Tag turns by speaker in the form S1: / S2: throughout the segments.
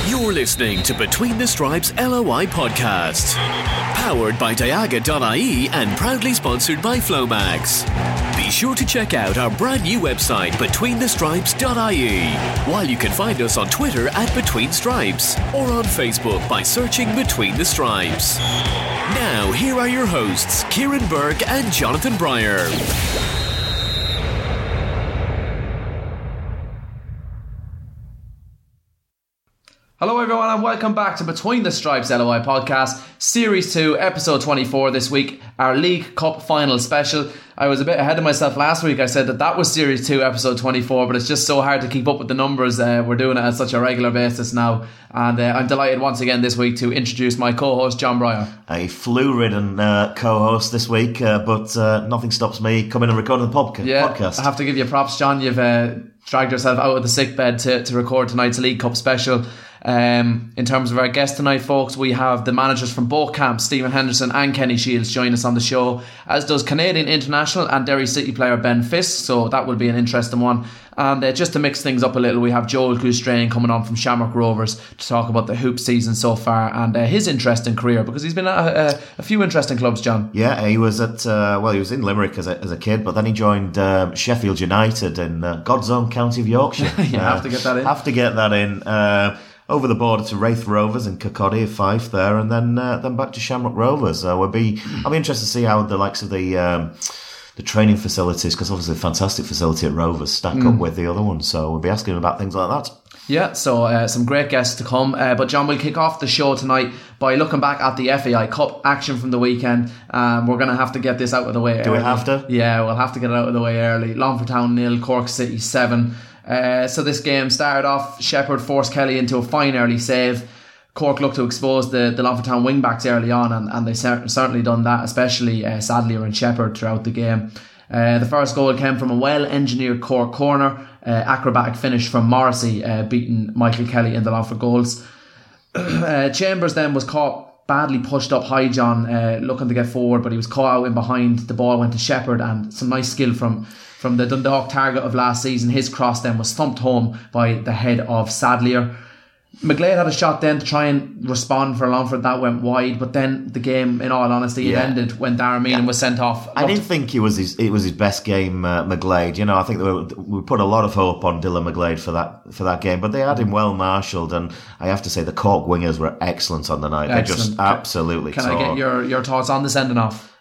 S1: You're listening to Between the Stripes LOI podcast. Powered by Diaga.ie and proudly sponsored by Flomax. Be sure to check out our brand new website, betweenthestripes.ie, while you can find us on Twitter at Between Stripes or on Facebook by searching Between the Stripes. Now, here are your hosts, Kieran Burke and Jonathan Breyer.
S2: Hello everyone and welcome back to Between the Stripes LOI podcast, Series 2, Episode 24 this week, our League Cup Final special. I was a bit ahead of myself last week. I said that was Series 2, Episode 24, but it's just so hard to keep up with the numbers. We're doing it at such a regular basis now, and I'm delighted once again this week to introduce my co-host, John Breyer.
S3: A flu-ridden co-host this week, but nothing stops me coming and recording the podcast.
S2: I have to give you props, John. You've dragged yourself out of the sickbed to record tonight's League Cup special. In terms of our guest tonight, folks, we have the managers from both camps, Stephen Henderson and Kenny Shields, join us on the show, as does Canadian international and Derry City player Ben Fisk, so that will be an interesting one. And just to mix things up a little, we have Joel Goostrain coming on from Shamrock Rovers to talk about the hoop season so far and his interesting career, because he's been at a few interesting clubs, John. Yeah,
S3: he was at he was in Limerick as a kid, but then he joined Sheffield United in God's own county of Yorkshire.
S2: You have to get that in.
S3: Over the border to Wraith Rovers in Kirkcaldy, Fife there, and then back to Shamrock Rovers. I'll be interested to see how the likes of the training facilities, because obviously a fantastic facility at Rovers, stack up with the other ones. So we'll be asking about things like that.
S2: Yeah, so some great guests to come. But John, we'll kick off the show tonight by looking back at the FAI Cup action from the weekend. We're going to have to get this out of the way early.
S3: Do we have to?
S2: Yeah, we'll have to get it out of the way early. Longford Town 0, Cork City 7. So this game started off, Shepherd forced Kelly into a fine early save. Cork looked to expose the Longford Town wing-backs early on, and they certainly done that, especially Sadlier and Shepherd throughout the game. The first goal came from a well-engineered Cork corner, acrobatic finish from Morrissey, beating Michael Kelly in the Longford goals. Chambers then was caught badly pushed up high, John, looking to get forward, but he was caught out in behind. The ball went to Shepherd, and some nice skill from the Dundalk target of last season. His cross then was thumped home by the head of Sadlier. McGlade had a shot then to try and respond for Longford. That went wide, but then the game, in all honesty, it ended when Darren Meenan was sent off.
S3: I didn't think it was his best game, McGlade. You know, I think we put a lot of hope on Dylan McGlade for that game, but they had him well marshalled, and I have to say the Cork wingers were excellent on the night. Excellent. They just absolutely
S2: Can I get your thoughts on the sending off?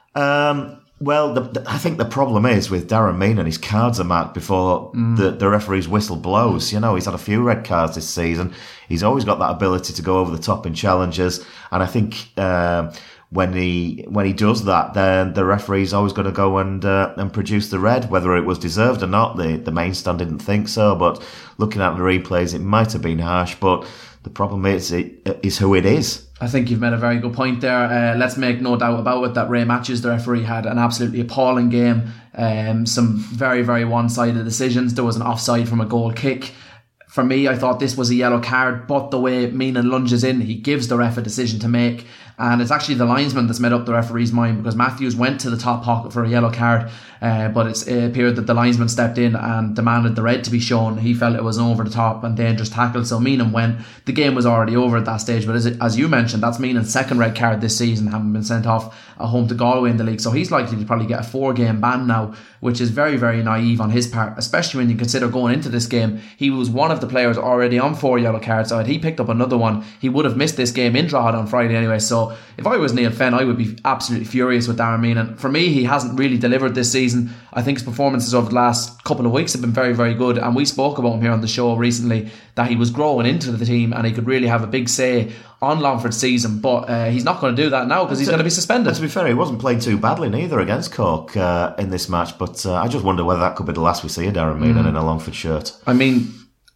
S3: Well, I think the problem is with Darren Meenan, his cards are marked before the referee's whistle blows. You know, he's had a few red cards this season. He's always got that ability to go over the top in challenges, and I think when he does that, then the referee's always going to go and produce the red, whether it was deserved or not. The main stand didn't think so, but looking at the replays, it might have been harsh. But the problem is who it is.
S2: I think you've made a very good point there. Let's make no doubt about it that Ray Matthews, the referee, had an absolutely appalling game. Some very, very one-sided decisions. There was an offside from a goal kick. For me, I thought this was a yellow card, but the way Meenan lunges in, he gives the ref a decision to make. And it's actually the linesman that's made up the referee's mind, because Matthews went to the top pocket for a yellow card, but it appeared that the linesman stepped in and demanded the red to be shown. He felt it was an over the top and dangerous tackle, so Meenan went. The game was already over at that stage, but as you mentioned, that's Meenan's second red card this season, having been sent off at home to Galway in the league, so he's likely to probably get a 4-game ban now, which is very, very naive on his part, especially when you consider going into this game, he was one of the players already on 4 yellow cards, so had he picked up another one, he would have missed this game in Drogheda on Friday anyway. So if I was Neil Fenn, I would be absolutely furious with Darren Meenan. For me, he hasn't really delivered this season. I think his performances over the last couple of weeks have been very, very good, and we spoke about him here on the show recently, that he was growing into the team and he could really have a big say on Longford's season, but he's not going to do that now because he's going to be suspended.
S3: To be fair, he wasn't playing too badly neither against Cork in this match, but I just wonder whether that could be the last we see of Darren Meenan in a Longford shirt.
S2: I mean,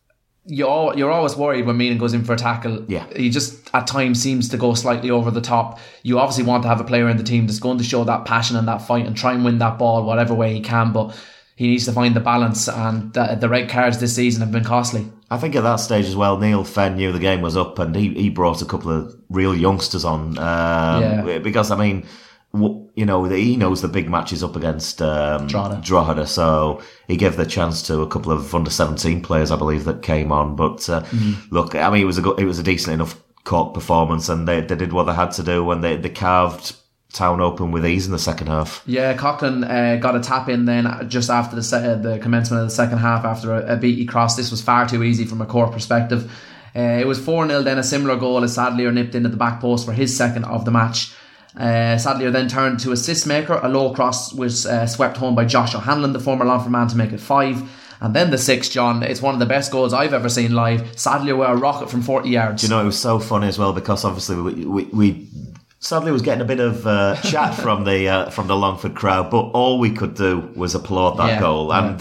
S2: you're always worried when Meenan goes in for a tackle.
S3: Yeah.
S2: He just at times seems to go slightly over the top. You obviously want to have a player in the team that's going to show that passion and that fight and try and win that ball whatever way he can, but he needs to find the balance, and the red cards this season have been costly.
S3: I think at that stage as well, Neil Fenn knew the game was up, and he brought a couple of real youngsters on. Because, I mean, he knows the big matches up against Drogheda, so he gave the chance to a couple of under-17 players, I believe, that came on. But look, I mean, it was a decent enough Cork performance, and they did what they had to do when they carved Town open with ease in the second half.
S2: Yeah, Coughlin got a tap in then just after the commencement of the second half after a beaty cross. This was far too easy from a Cork perspective. It was 4-0 then, a similar goal as Sadlier nipped in at the back post for his second of the match. Sadlier then turned to assist maker. A low cross was swept home by Josh O'Hanlon, the former Longford man, to make it 5. And then the 6th, John, it's one of the best goals I've ever seen live. Sadlier with a rocket from 40 yards.
S3: Do you know, it was so funny as well, because obviously we Sadlier was getting a bit of chat from the Longford crowd, but all we could do was applaud that goal, and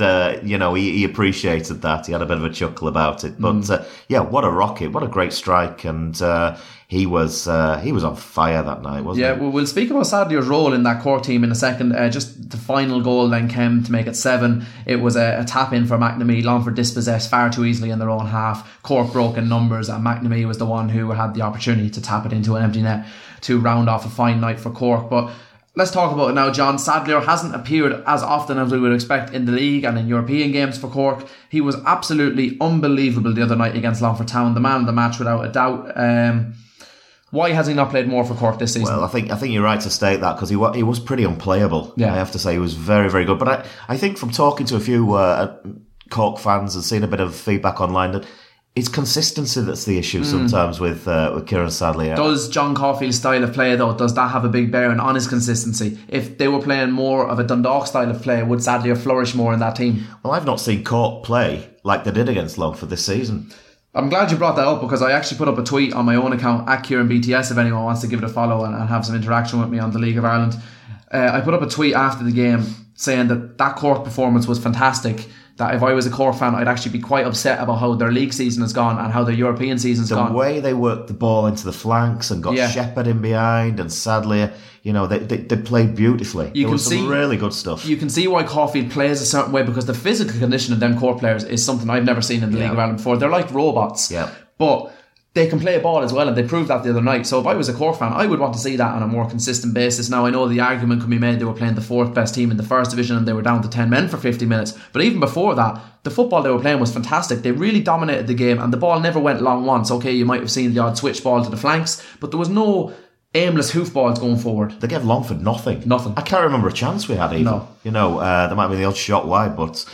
S3: he appreciated that. He had a bit of a chuckle about it, but what a rocket, what a great strike, and he was on fire that night, wasn't he?
S2: Yeah, we'll speak about Sadlier's role in that Cork team in a second. Just the final goal then came to make it 7. It was a tap in for McNamee. Longford dispossessed far too easily in their own half. Cork broke in numbers, and McNamee was the one who had the opportunity to tap it into an empty net to round off a fine night for Cork. But let's talk about it now, John. Sadlier hasn't appeared as often as we would expect in the league and in European games for Cork. He was absolutely unbelievable the other night against Longford Town, the man of the match without a doubt. Why has he not played more for Cork this season?
S3: Well, I think you're right to state that, because he was pretty unplayable. Yeah. I have to say, he was very, very good. But I think from talking to a few Cork fans and seeing a bit of feedback online, that it's consistency that's the issue sometimes with Kieran Sadlier.
S2: Does John Caulfield's style of play, though, does that have a big bearing on his consistency? If they were playing more of a Dundalk style of play, would Sadlier flourish more in that team?
S3: Well, I've not seen Cork play like they did against Longford this season.
S2: I'm glad you brought that up, because I actually put up a tweet on my own account at Kieran BTS if anyone wants to give it a follow and have some interaction with me on the League of Ireland. I put up a tweet after the game saying that Cork performance was fantastic, that if I was a Cork fan, I'd actually be quite upset about how their league season has gone and how their European season's gone.
S3: The way they worked the ball into the flanks and got Shepherd in behind and Sadlier, they played beautifully. There was some really good stuff.
S2: You can see why Caulfield plays a certain way, because the physical condition of them Cork players is something I've never seen in the League of Ireland before. They're like robots.
S3: Yeah.
S2: But they can play a ball as well, and they proved that the other night. So if I was a Cork fan, I would want to see that on a more consistent basis. Now, I know the argument can be made they were playing the 4th best team in the first division and they were down to 10 men for 50 minutes. But even before that, the football they were playing was fantastic. They really dominated the game, and the ball never went long once. Okay, you might have seen the odd switch ball to the flanks, but there was no aimless hoofballs going forward.
S3: They gave Longford nothing.
S2: Nothing.
S3: I can't remember a chance we had even. No. There might be the odd shot wide, but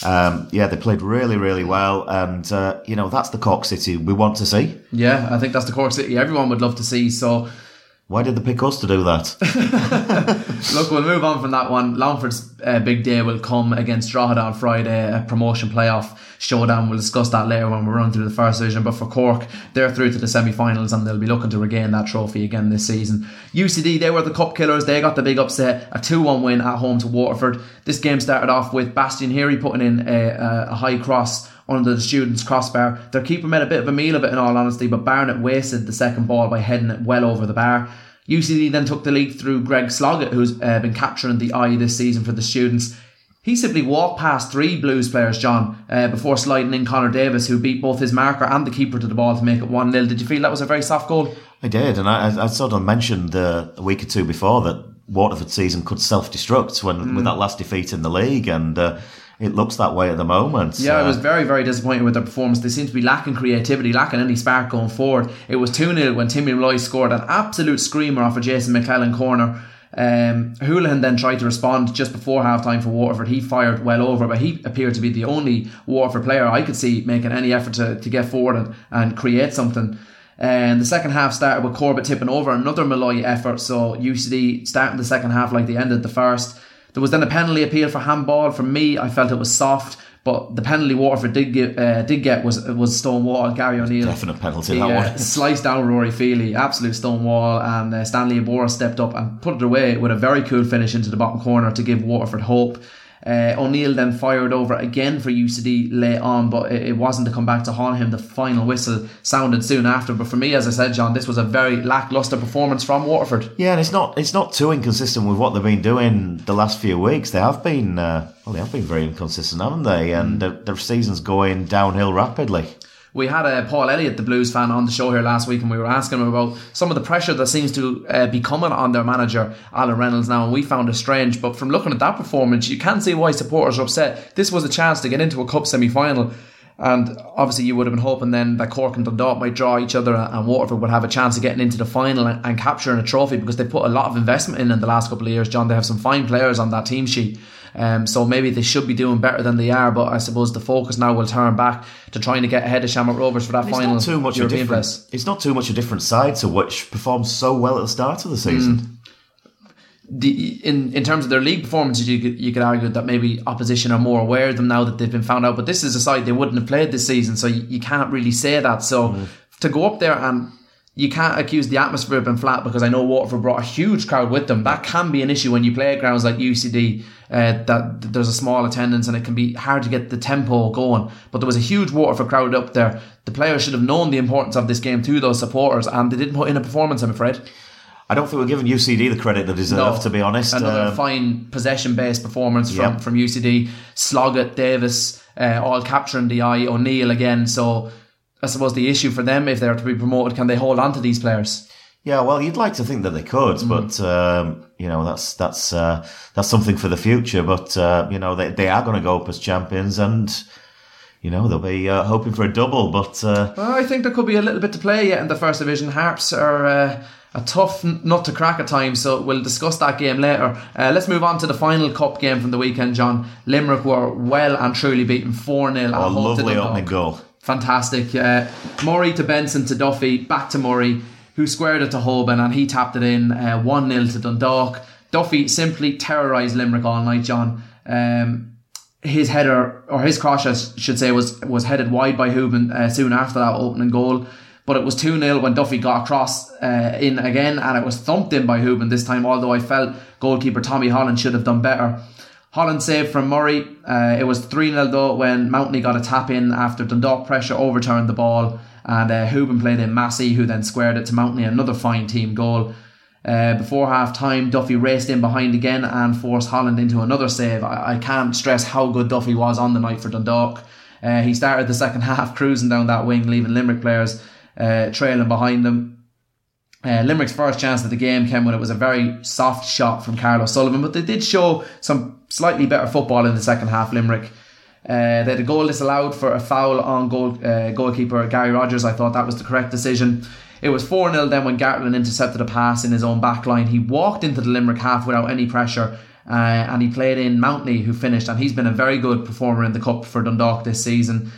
S3: they played really, really well, and that's the Cork City we want to see.
S2: Yeah, I think that's the Cork City everyone would love to see. So
S3: why did they pick us to do that?
S2: Look, we'll move on from that one. Longford's big day will come against Drogheda on Friday, a promotion playoff showdown. We'll discuss that later when we run through the first division. But for Cork, they're through to the semi-finals and they'll be looking to regain that trophy again this season. UCD, they were the cup killers. They got the big upset, a 2-1 win at home to Waterford. This game started off with Bastian Heary putting in a high cross under the students' crossbar. Their keeper made a bit of a meal of it, in all honesty, but Barnett wasted the second ball by heading it well over the bar. UCD then took the lead through Greg Sloggett, who's been capturing the eye this season for the students. He simply walked past 3 Blues players, John, before sliding in Conor Davis, who beat both his marker and the keeper to the ball to make it 1-0. Did you feel that was a very soft goal?
S3: I did, and I sort of mentioned a week or two before that Waterford season could self-destruct with that last defeat in the league, and it looks that way at the moment.
S2: Yeah, I was very, very disappointed with their performance. They seem to be lacking creativity, lacking any spark going forward. It was 2-0 when Timmy Malloy scored an absolute screamer off a Jason McClellan corner. Houlihan then tried to respond just before half-time for Waterford. He fired well over, but he appeared to be the only Waterford player I could see making any effort to get forward and create something. And the second half started with Corbett tipping over, another Malloy effort. So UCD starting the second half like they ended the first. There was then a penalty appeal for handball. For me, I felt it was soft, but the penalty Waterford did get was Stonewall. Gary O'Neill,
S3: definite penalty, that one.
S2: Sliced down Rory Feely, absolute Stonewall, and Stanley Abora stepped up and put it away with a very cool finish into the bottom corner to give Waterford hope. O'Neill then fired over again for UCD late on, but it wasn't to come back to haunt him. The final whistle sounded soon after. But for me, as I said, John, this was a very lacklustre performance from Waterford.
S3: Yeah, and it's not too inconsistent with what they've been doing the last few weeks. They have been very inconsistent, haven't they? And their season's going downhill rapidly.
S2: We had Paul Elliott, the Blues fan, on the show here last week, and we were asking him about some of the pressure that seems to be coming on their manager, Alan Reynolds, now, and we found it strange. But from looking at that performance, you can see why supporters are upset. This was a chance to get into a cup semi-final, and obviously you would have been hoping then that Cork and Dundalk might draw each other, and Waterford would have a chance of getting into the final and capturing a trophy, because they put a lot of investment in the last couple of years, John. They have some fine players on that team sheet. So maybe they should be doing better than they are, but I suppose the focus now will turn back to trying to get ahead of Shamrock Rovers for that final European place.
S3: It's not too much a different side to which performed so well at the start of the season.
S2: In terms of their league performances, you could argue that maybe opposition are more aware of them now that they've been found out, but this is a side they wouldn't have played this season, so you can't really say that. So to go up there, and you can't accuse the atmosphere of being flat, because I know Waterford brought a huge crowd with them. That can be an issue when you play at grounds like UCD, that there's a small attendance and it can be hard to get the tempo going. But there was a huge Waterford crowd up there. The players should have known the importance of this game to those supporters, and they didn't put in a performance, I'm afraid.
S3: I don't think we're giving UCD the credit they deserve, to be honest.
S2: Another fine possession-based performance from UCD. Sloggett, Davis, all capturing the eye. O'Neill again. So I suppose the issue for them, if they're to be promoted, can they hold on to these players?
S3: Yeah, well, you'd like to think that they could, but that's something for the future. But they are going to go up as champions, and they'll be hoping for a double. But
S2: I think there could be a little bit to play yet in the First Division. Hearts are a tough nut to crack at times, so we'll discuss that game later. Let's move on to the final cup game from the weekend, John. Limerick were well and truly beaten 4-0 at home.
S3: Lovely opening goal.
S2: Fantastic. Murray to Benson to Duffy, back to Murray, who squared it to Hoban, and he tapped it in 1-0 to Dundalk. Duffy simply terrorised Limerick all night, John. His header, or his cross I should say, was headed wide by Hoban soon after that opening goal, but it was 2-0 when Duffy got across in again, and it was thumped in by Hoban this time, although I felt goalkeeper Tommy Holland should have done better. Holland saved from Murray. It was 3-0 though when Mountney got a tap in after Dundalk pressure overturned the ball, and Hoban played in Massey, who then squared it to Mountney, another fine team goal. Before half time, Duffy raced in behind again and forced Holland into another save. I can't stress how good Duffy was on the night for Dundalk. He started the second half cruising down that wing, leaving Limerick players trailing behind them. Limerick's first chance of the game came when it was a very soft shot from Carlos Sullivan, but they did show some slightly better football in the second half, Limerick. They had a goal disallowed for a foul on goalkeeper Gary Rogers. I thought that was the correct decision. It was 4-0 then when Gartland intercepted a pass in his own back line. He walked into the Limerick half without any pressure, and he played in Mountney, who finished, and he's been a very good performer in the Cup for Dundalk this season.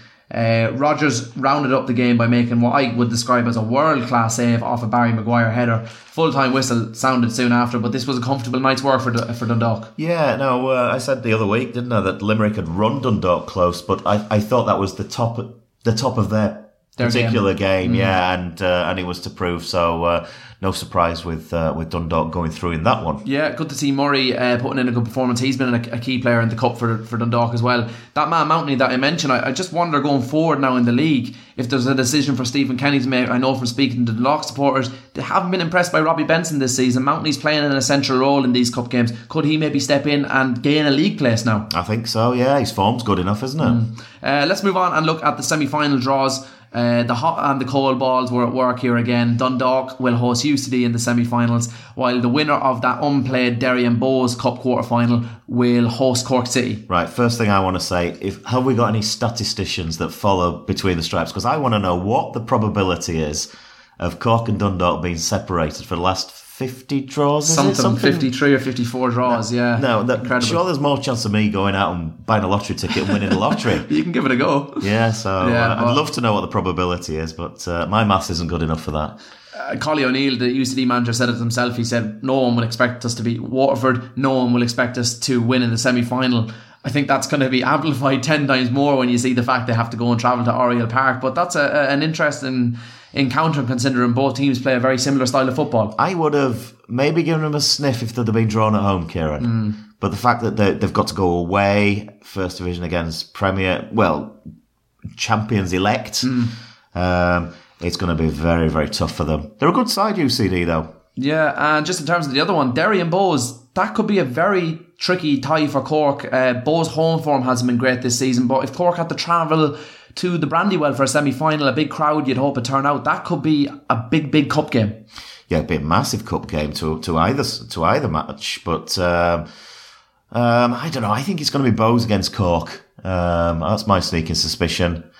S2: Rogers rounded up the game by making what I would describe as a world-class save off a Barry Maguire header. Full-time whistle sounded soon after, but this was a comfortable night's work for Dundalk.
S3: Yeah, no, I said the other week, didn't I, that Limerick had run Dundalk close, but I thought that was the top of their particular game, and it was to prove so. No surprise with Dundalk going through in that one. Yeah,
S2: good to see Murray putting in a good performance. He's been a key player in the Cup for Dundalk as well. That man Mountney that I mentioned, I just wonder going forward now in the league if there's a decision for Stephen Kenny to make. I know from speaking to the Dundalk supporters, they haven't been impressed by Robbie Benson this season. Mountney's playing an essential role in these Cup games. Could he maybe step in and gain a league place now?
S3: I think so, yeah. His form's good enough, isn't it?
S2: Let's move on and look at the semi-final draws. The hot and the cold balls were at work here again. Dundalk will host UCD in the semi-finals, while the winner of that unplayed Derry and Bohs Cup quarter-final will host Cork City.
S3: Right, first thing I want to say, have we got any statisticians that follow Between the Stripes? Because I want to know what the probability is of Cork and Dundalk being separated for the last 50 draws,
S2: something 53 or 54 draws.
S3: No, sure there's more chance of me going out and buying a lottery ticket and winning the lottery.
S2: You can give it a go.
S3: Yeah, so I'd love to know what the probability is, but my maths isn't good enough for that.
S2: Collie O'Neill, the UCD manager, said it himself. He said no one will expect us to beat Waterford, no one will expect us to win in the semi-final. I think that's going to be amplified 10 times more when you see the fact they have to go and travel to Oriel Park, but that's an interesting encounter considering both teams play a very similar style of football.
S3: I would have maybe given them a sniff if they'd have been drawn at home, Kieran. But the fact that they've got to go away, First Division against champions elect, it's going to be very, very tough for them. They're a good side, UCD, though.
S2: Yeah, and just in terms of the other one, Derry and Bohs, that could be a very tricky tie for Cork. Bohs' home form hasn't been great this season, but if Cork had to travel to the Brandywell for a semi-final, a big crowd you'd hope would turn out. That could be a big cup game.
S3: Yeah, it'd be a massive cup game to either match, but I don't know. I think it's going to be Bows against Cork. That's my sneaking suspicion.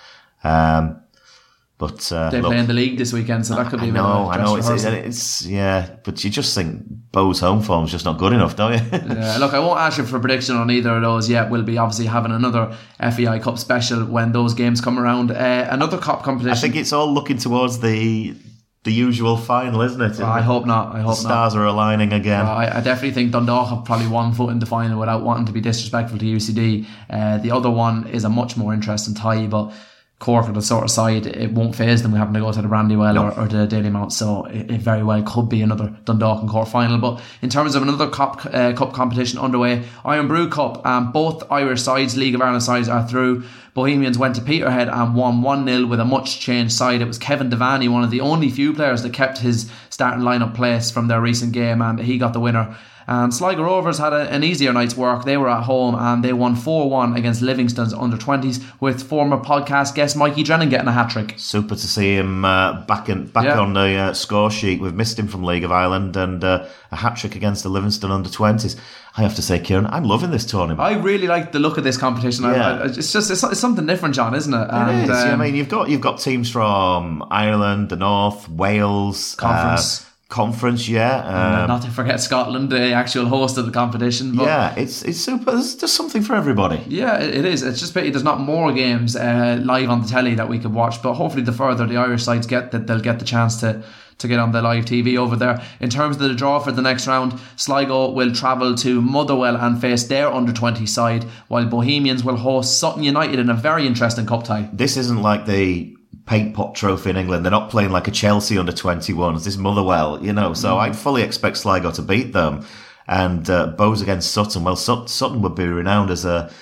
S3: But
S2: they play in the league this weekend, so that could be a bit of a dress rehearsal.
S3: It's but you just think Bow's home form's just not good enough, don't you?
S2: Yeah, look, I won't ask you for a prediction on either of those yet. We'll be obviously having another FEI Cup special when those games come around. Another cup competition.
S3: I think it's all looking towards the usual final, isn't it?
S2: I hope not. I hope
S3: Stars are aligning again.
S2: I definitely think Dundalk have probably one foot in the final without wanting to be disrespectful to UCD. The other one is a much more interesting tie, but Cork are the sort of side, it won't faze them. We happen to go to the Brandywell or the Daily Mount, so it very well could be another Dundalk and Cork final. But in terms of another cup competition underway, Iron Brew Cup, both Irish sides, League of Ireland sides, are through. Bohemians went to Peterhead and won 1-0 with a much changed side. It was Kevin Devaney, one of the only few players that kept his starting lineup place from their recent game, and he got the winner. And Sligo Rovers had an easier night's work. They were at home and they won 4-1 against Livingston's under-20s, with former podcast guest Mikey Drennan getting a hat-trick.
S3: Super to see him back on the score sheet. We've missed him from League of Ireland, and a hat-trick against the Livingston under-20s. I have to say, Kieran, I'm loving this tournament.
S2: I really like the look of this competition.
S3: Yeah.
S2: It's something different, John, isn't it?
S3: It is. I mean, you've got teams from Ireland, the North, Wales, Conference, yeah.
S2: Not to forget Scotland, the actual host of the competition. But
S3: yeah, it's super. There's something for everybody.
S2: Yeah, it is. It's just pity there's not more games live on the telly that we could watch. But hopefully, the further the Irish sides get, that they'll get the chance to get on the live TV over there. In terms of the draw for the next round, Sligo will travel to Motherwell and face their under-20 side, while Bohemians will host Sutton United in a very interesting cup tie.
S3: This isn't like the Paint Pot Trophy in England. They're not playing like a Chelsea under-21s. This Motherwell, so I'd fully expect Sligo to beat them. And Bows against Sutton. Well, Sutton would be renowned as a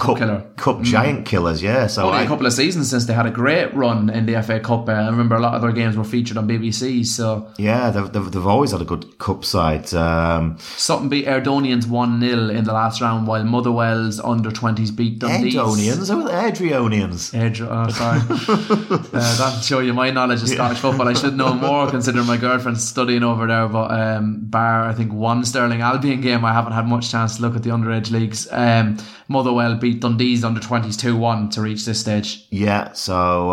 S3: Cup giant killers, yeah. So
S2: only a couple of seasons since they had a great run in the FA Cup. I remember a lot of their games were featured on BBC. So
S3: yeah, they've always had a good cup side.
S2: Sutton beat Airdonians 1-0 in the last round, while Motherwell's under-20s beat Dundee.
S3: Airdonians? Who are the Airdrionians?
S2: Sorry. That'll show you my knowledge of Scottish football. I should know more considering my girlfriend's studying over there. But bar, I think, one Stirling Albion game, I haven't had much chance to look at the underage leagues. Motherwell beat Dundee's under-20s 2-1 to reach this stage.
S3: Yeah, so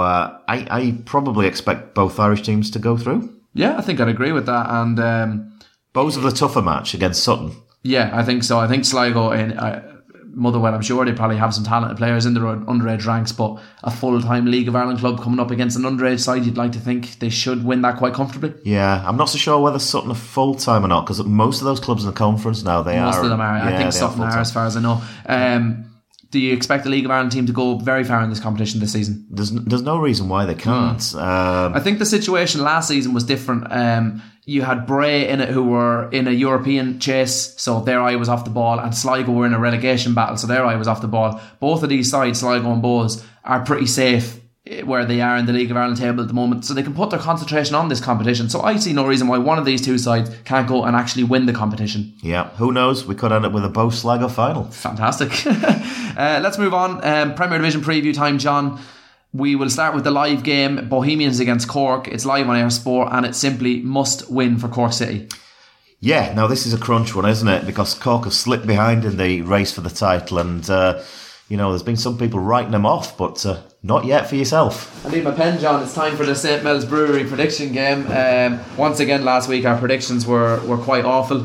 S3: I probably expect both Irish teams to go through.
S2: Yeah, I think I'd agree with that. And
S3: Bows of the tougher match against Sutton.
S2: Yeah, I think so. I think Sligo in Motherwell, I'm sure they probably have some talented players in their underage ranks, but a full-time League of Ireland club coming up against an underage side, you'd like to think they should win that quite comfortably.
S3: Yeah, I'm not so sure whether Sutton are full-time or not, because most of those clubs in the conference now, most
S2: of them are. I think Sutton are, as far as I know. Do you expect the League of Ireland team to go very far in this competition this season?
S3: There's no reason why they can't.
S2: I think the situation last season was different. You had Bray in it, who were in a European chase, so their eye was off the ball, and Sligo were in a relegation battle, so their eye was off the ball. Both of these sides, Sligo and Bows, are pretty safe where they are in the League of Ireland table at the moment, so they can put their concentration on this competition. So I see no reason why one of these two sides can't go and actually win the competition.
S3: Yeah, who knows? We could end up with a Bows Sligo final.
S2: Fantastic. Let's move on. Premier Division preview time, John. We will start with the live game, Bohemians against Cork. It's live on Air Sport, and it simply must win for Cork City.
S3: Yeah, now this is a crunch one, isn't it? Because Cork have slipped behind in the race for the title, and there's been some people writing them off, but not yet for yourself.
S2: I need my pen, John. It's time for the St. Mel's Brewery prediction game. Once again, last week our predictions were quite awful.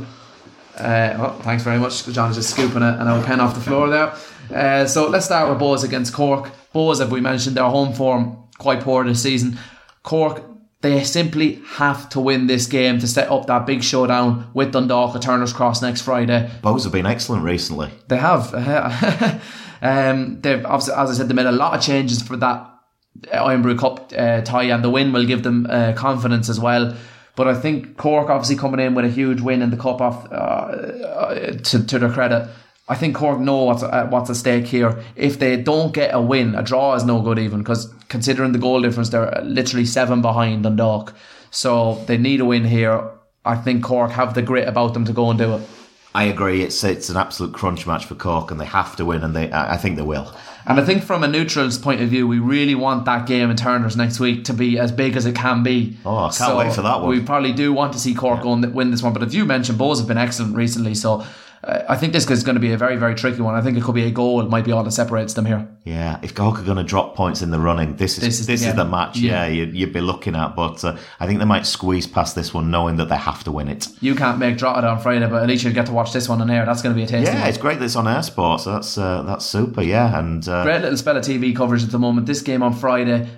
S2: Thanks very much. John's just scooping an old pen off the floor there. So let's start with Bows against Cork. Bows, as we mentioned, their home form quite poor this season. Cork, they simply have to win this game to set up that big showdown with Dundalk at Turner's Cross next Friday.
S3: Bows have been excellent recently.
S2: They have. They've obviously, as I said, they made a lot of changes for that Iron Brew Cup tie, and the win will give them confidence as well. But I think Cork obviously coming in with a huge win in the Cup off to their credit. I think Cork know what's at stake here. If they don't get a win, a draw is no good even, because considering the goal difference, they're literally 7 behind Dundalk. So they need a win here. I think Cork have the grit about them to go and do it.
S3: I agree. It's an absolute crunch match for Cork, and they have to win, and I think they will.
S2: And I think from a neutral's point of view, we really want that game in Turners next week to be as big as it can be.
S3: Oh, I can't wait for that one.
S2: We probably do want to see Cork go and win this one. But as you mentioned, Bohs have been excellent recently, so I think this is going to be a very, very tricky one. I think it could be a goal. It might be all that separates them here.
S3: Yeah, if Cork are going to drop points in the running, this is the match. Yeah, you'd be looking at. But I think they might squeeze past this one, knowing that they have to win it.
S2: You can't make Drogheda on Friday, but at least you'll get to watch this one on air. That's going to be a tasty one.
S3: Yeah, it's great that it's on Air Sports. So that's super. Yeah, and
S2: great little spell of TV coverage at the moment. This game on Friday,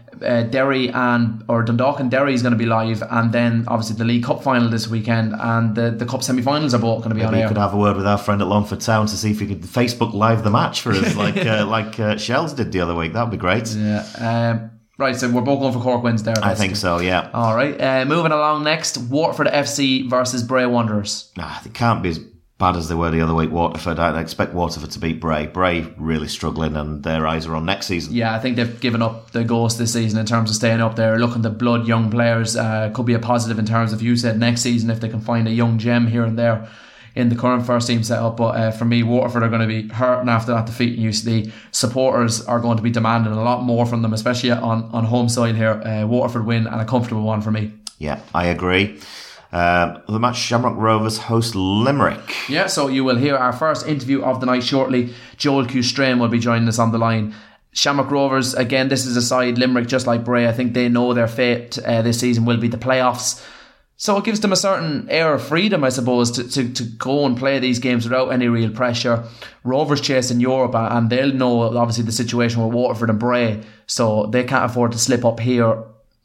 S2: Dundalk and Derry is going to be live, and then obviously the League Cup final this weekend, and the Cup semi-finals are both going to be on air.
S3: You could have a word with our friend at Longford Town to see if you could Facebook Live the match for us, like Shells did the other week. That would be great.
S2: Yeah. Right, so we're both going for Cork wins there. Basically.
S3: I think so, yeah.
S2: All right, moving along next, Waterford FC versus Bray Wanderers.
S3: They can't be as bad as they were the other week, Waterford. I expect Waterford to beat Bray. Bray really struggling, and their eyes are on next season. Yeah,
S2: I think they've given up the ghost this season in terms of staying up there. Looking to blood young players could be a positive in terms of, you said, next season if they can find a young gem here and there in the current first team setup. But for me, Waterford are going to be hurting after that defeat in UCD. Supporters are going to be demanding a lot more from them, especially on home side here. Waterford win, and a comfortable one for me.
S3: Yeah, I agree. The match, Shamrock Rovers host Limerick.
S2: Yeah, so you will hear our first interview of the night shortly. Joel Custrain will be joining us on the line. Shamrock Rovers, again, this is a side, Limerick, just like Bray, I think they know their fate this season will be the playoffs. So it gives them a certain air of freedom, I suppose, to go and play these games without any real pressure. Rovers chasing Europe, and they'll know obviously the situation with Waterford and Bray, so they can't afford to slip up here.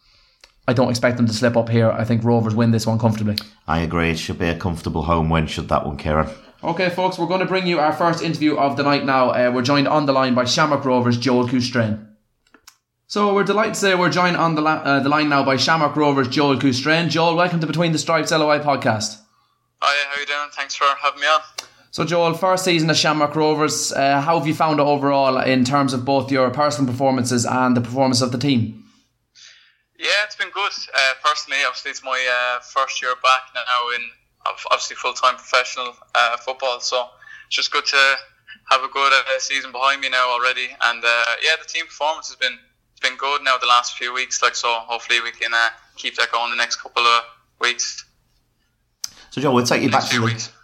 S2: I don't expect them to slip up here. I think Rovers win this one comfortably.
S3: I agree. It should be a comfortable home win, should that one, Kieran.
S2: Okay, folks, we're going to bring you our first interview of the night now. We're joined on the line by Shamrock Rovers' Joel Custrain. So we're delighted to say we're joined on the line now by Shamrock Rovers' Joel Custrain. Joel, welcome to Between the Stripes LOI podcast.
S4: Hi, how you doing? Thanks for having me on.
S2: So Joel, first season of Shamrock Rovers, how have you found it overall in terms of both your personal performances and the performance of the team?
S4: Yeah, it's been good. Personally, obviously, it's my first year back now in obviously full-time professional football, so it's just good to have a good season behind me now already. And the team performance has been good now the last few weeks. So hopefully we can keep that going the next couple of weeks.
S3: So Joel, we'll take you back to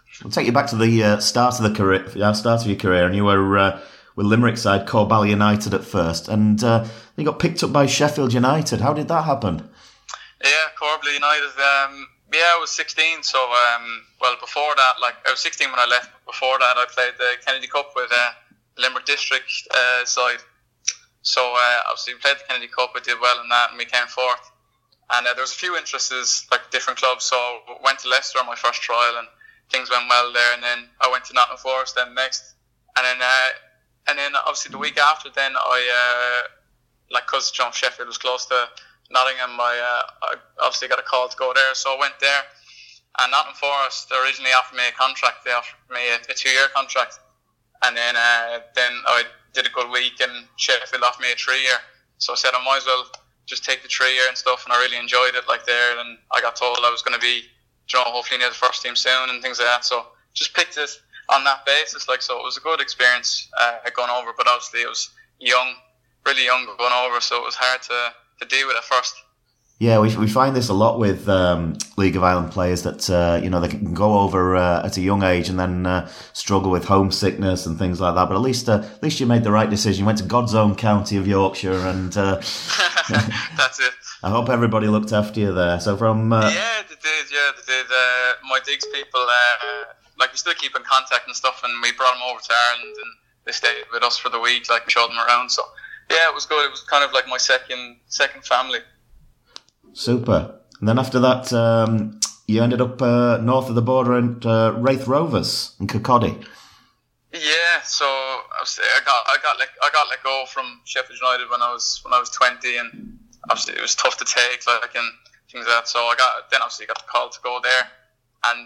S3: the start of your career, and you were with Limerick side Corbally United at first, and you got picked up by Sheffield United. How did that happen?
S4: Yeah, Corbally United. I was 16, so before that, I was 16 when I left. Before that, I played the Kennedy Cup with Limerick District side. So obviously we played the Kennedy Cup. We did well in that, and we came fourth. And there was a few interests, different clubs. So I went to Leicester on my first trial, and things went well there. And then I went to Nottingham Forest then next, and then obviously the week after, then I because Sheffield was close to Nottingham, I obviously got a call to go there, so I went there. And Nottingham Forest originally offered me a contract. They offered me a 2-year contract, and then I did a good week, and Sheffield offered me a 3-year. So I said I might as well just take the 3-year and stuff, and I really enjoyed it there. And I got told I was going to be, hopefully near the first team soon and things like that. So just picked it on that basis, so it was a good experience going over. But obviously it was really young going over, so it was hard to deal with at first.
S3: Yeah, we find this a lot with League of Ireland players that they can go over at a young age and then struggle with homesickness and things like that. But at least you made the right decision. You went to God's own county of Yorkshire, and
S4: that's it.
S3: I hope everybody looked after you there. So from
S4: they did. My digs people, we still keep in contact and stuff, and we brought them over to Ireland, and they stayed with us for the week. We showed them around. So yeah, it was good. It was kind of like my second family.
S3: Super. And then after that, you ended up north of the border at Raith Rovers in Kirkcaldy.
S4: Yeah, so I got let go from Sheffield United when I was 20, and obviously it was tough to take, and things like that. So I got the call to go there, and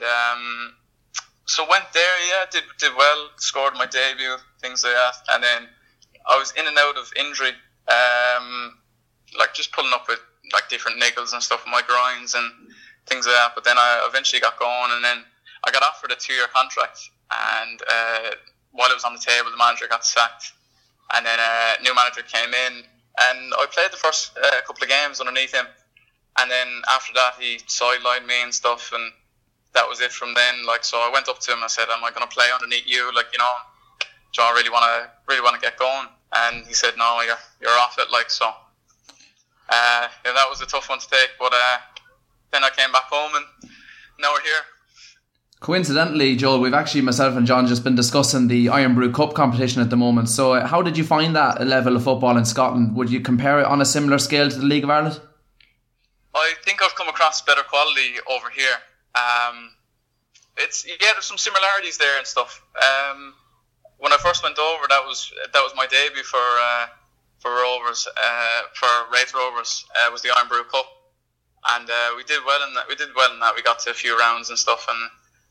S4: so went there. Yeah, did well, scored my debut, things like that, and then I was in and out of injury, just pulling up with different niggles and stuff in my groins and things like that. But then I eventually got going, and then I got offered a 2-year contract, and while it was on the table, the manager got sacked, and then a new manager came in, and I played the first couple of games underneath him, and then after that he sidelined me and stuff, and that was it from then. Like, so I went up to him and I said, "Am I going to play underneath you? Like, you know, do I really want to get going?" And he said, "No, you're off it." Like, so yeah, that was a tough one to take, but then I came back home and now we're here.
S2: Coincidentally, Joel, we've actually, myself and John, just been discussing the Iron Brew Cup competition at the moment. So how did you find that level of football in Scotland? Would you compare it on a similar scale to the League of Ireland?
S4: I think I've come across better quality over here. There's some similarities there and stuff. When I first went over, that was my debut for Rovers, for Raith Rovers. Was the Iron Brew Cup, and we did well in that. We got to a few rounds and stuff, and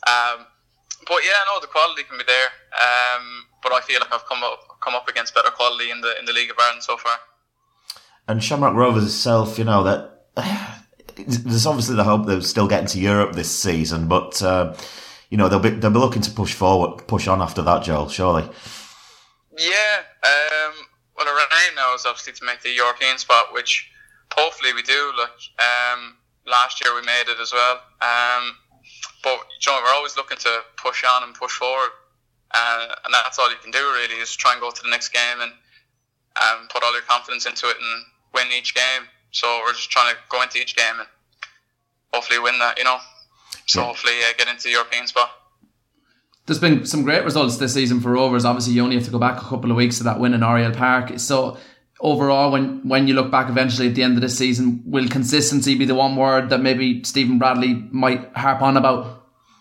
S4: but yeah, no, the quality can be there. But I feel like I've come up against better quality in the League of Ireland so far.
S3: And Shamrock Rovers itself, you know, that there's obviously the hope they're still getting to Europe this season, but you know, they'll be looking to push on after that, Joel, surely.
S4: Yeah. Well, our aim now is obviously to make the European spot, which hopefully we do. Like, last year we made it as well. But you know, we're always looking to push on and push forward, and that's all you can do really, is try and go to the next game and put all your confidence into it and win each game. So we're just trying to go into each game and hopefully win that, you know. So hopefully get into the European spot.
S2: There's been some great results this season for Rovers. Obviously, you only have to go back a couple of weeks to that win in Oriel Park. So overall, when you look back eventually at the end of this season, will consistency be the one word that maybe Stephen Bradley might harp on about?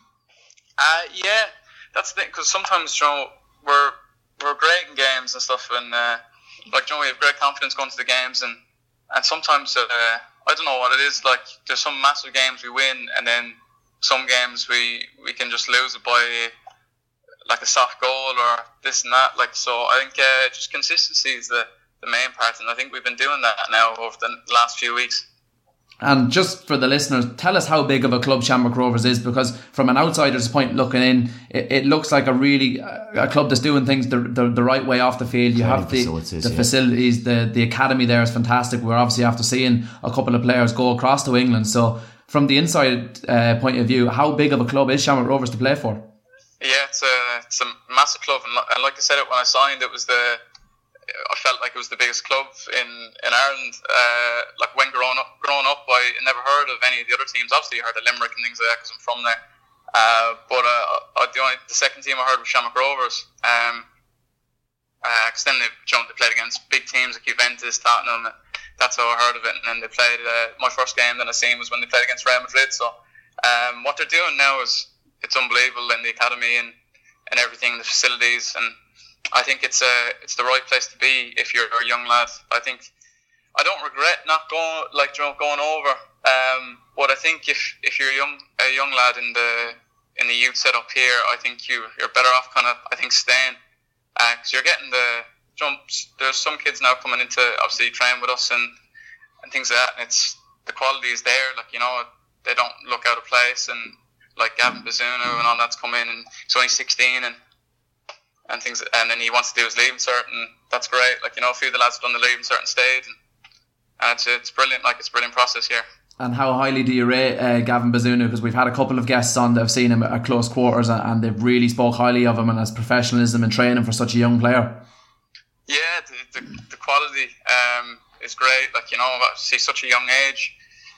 S4: Yeah, that's the thing, because sometimes, you know, we're great in games and stuff, and like, you know, we have great confidence going to the games, and sometimes I don't know what it is, like, there's some massive games we win, and then some games we can just lose it by like a soft goal or this and that. Like, so I think just consistency is the main part, and I think we've been doing that now over the last few weeks.
S2: And just for the listeners, tell us how big of a club Shamrock Rovers is, because from an outsider's point looking in, it looks like a club that's doing things the right way off the field. You have the facilities, the academy there is fantastic. We're obviously after seeing a couple of players go across to England. So from the inside point of view, how big of a club is Shamrock Rovers to play for?
S4: Yeah, it's a massive club, and like I said, when I signed, I felt like it was the biggest club in Ireland. Like, when growing up, I never heard of any of the other teams. Obviously, I heard of Limerick and things like that because I'm from there. But the second team I heard was Shamrock Rovers. Because then they played against big teams like Juventus, Tottenham. That's how I heard of it. And then they played. My first game that I seen was when they played against Real Madrid. So what they're doing now is it's unbelievable in the academy and everything, the facilities, and I think it's the right place to be if you're a young lad. I think I don't regret not going over. But I think if you're a young lad in the youth setup here, I think you're better off staying, because you're getting the jumps. There's some kids now coming into obviously train with us and things like that. And the quality is there. Like, you know, they don't look out of place, and like Gavin Bazunu and all that's come in, and he's only 16 and things, and then he wants to do his leaving cert, and that's great. Like, you know, a few of the lads have done the leaving cert and stayed, and it's brilliant. Like, it's a brilliant process here.
S2: And how highly do you rate Gavin Bazunu? Because we've had a couple of guests on that have seen him at close quarters, and they've really spoke highly of him and his professionalism and training for such a young player.
S4: Yeah, the quality is great. Like, you know, see such a young age.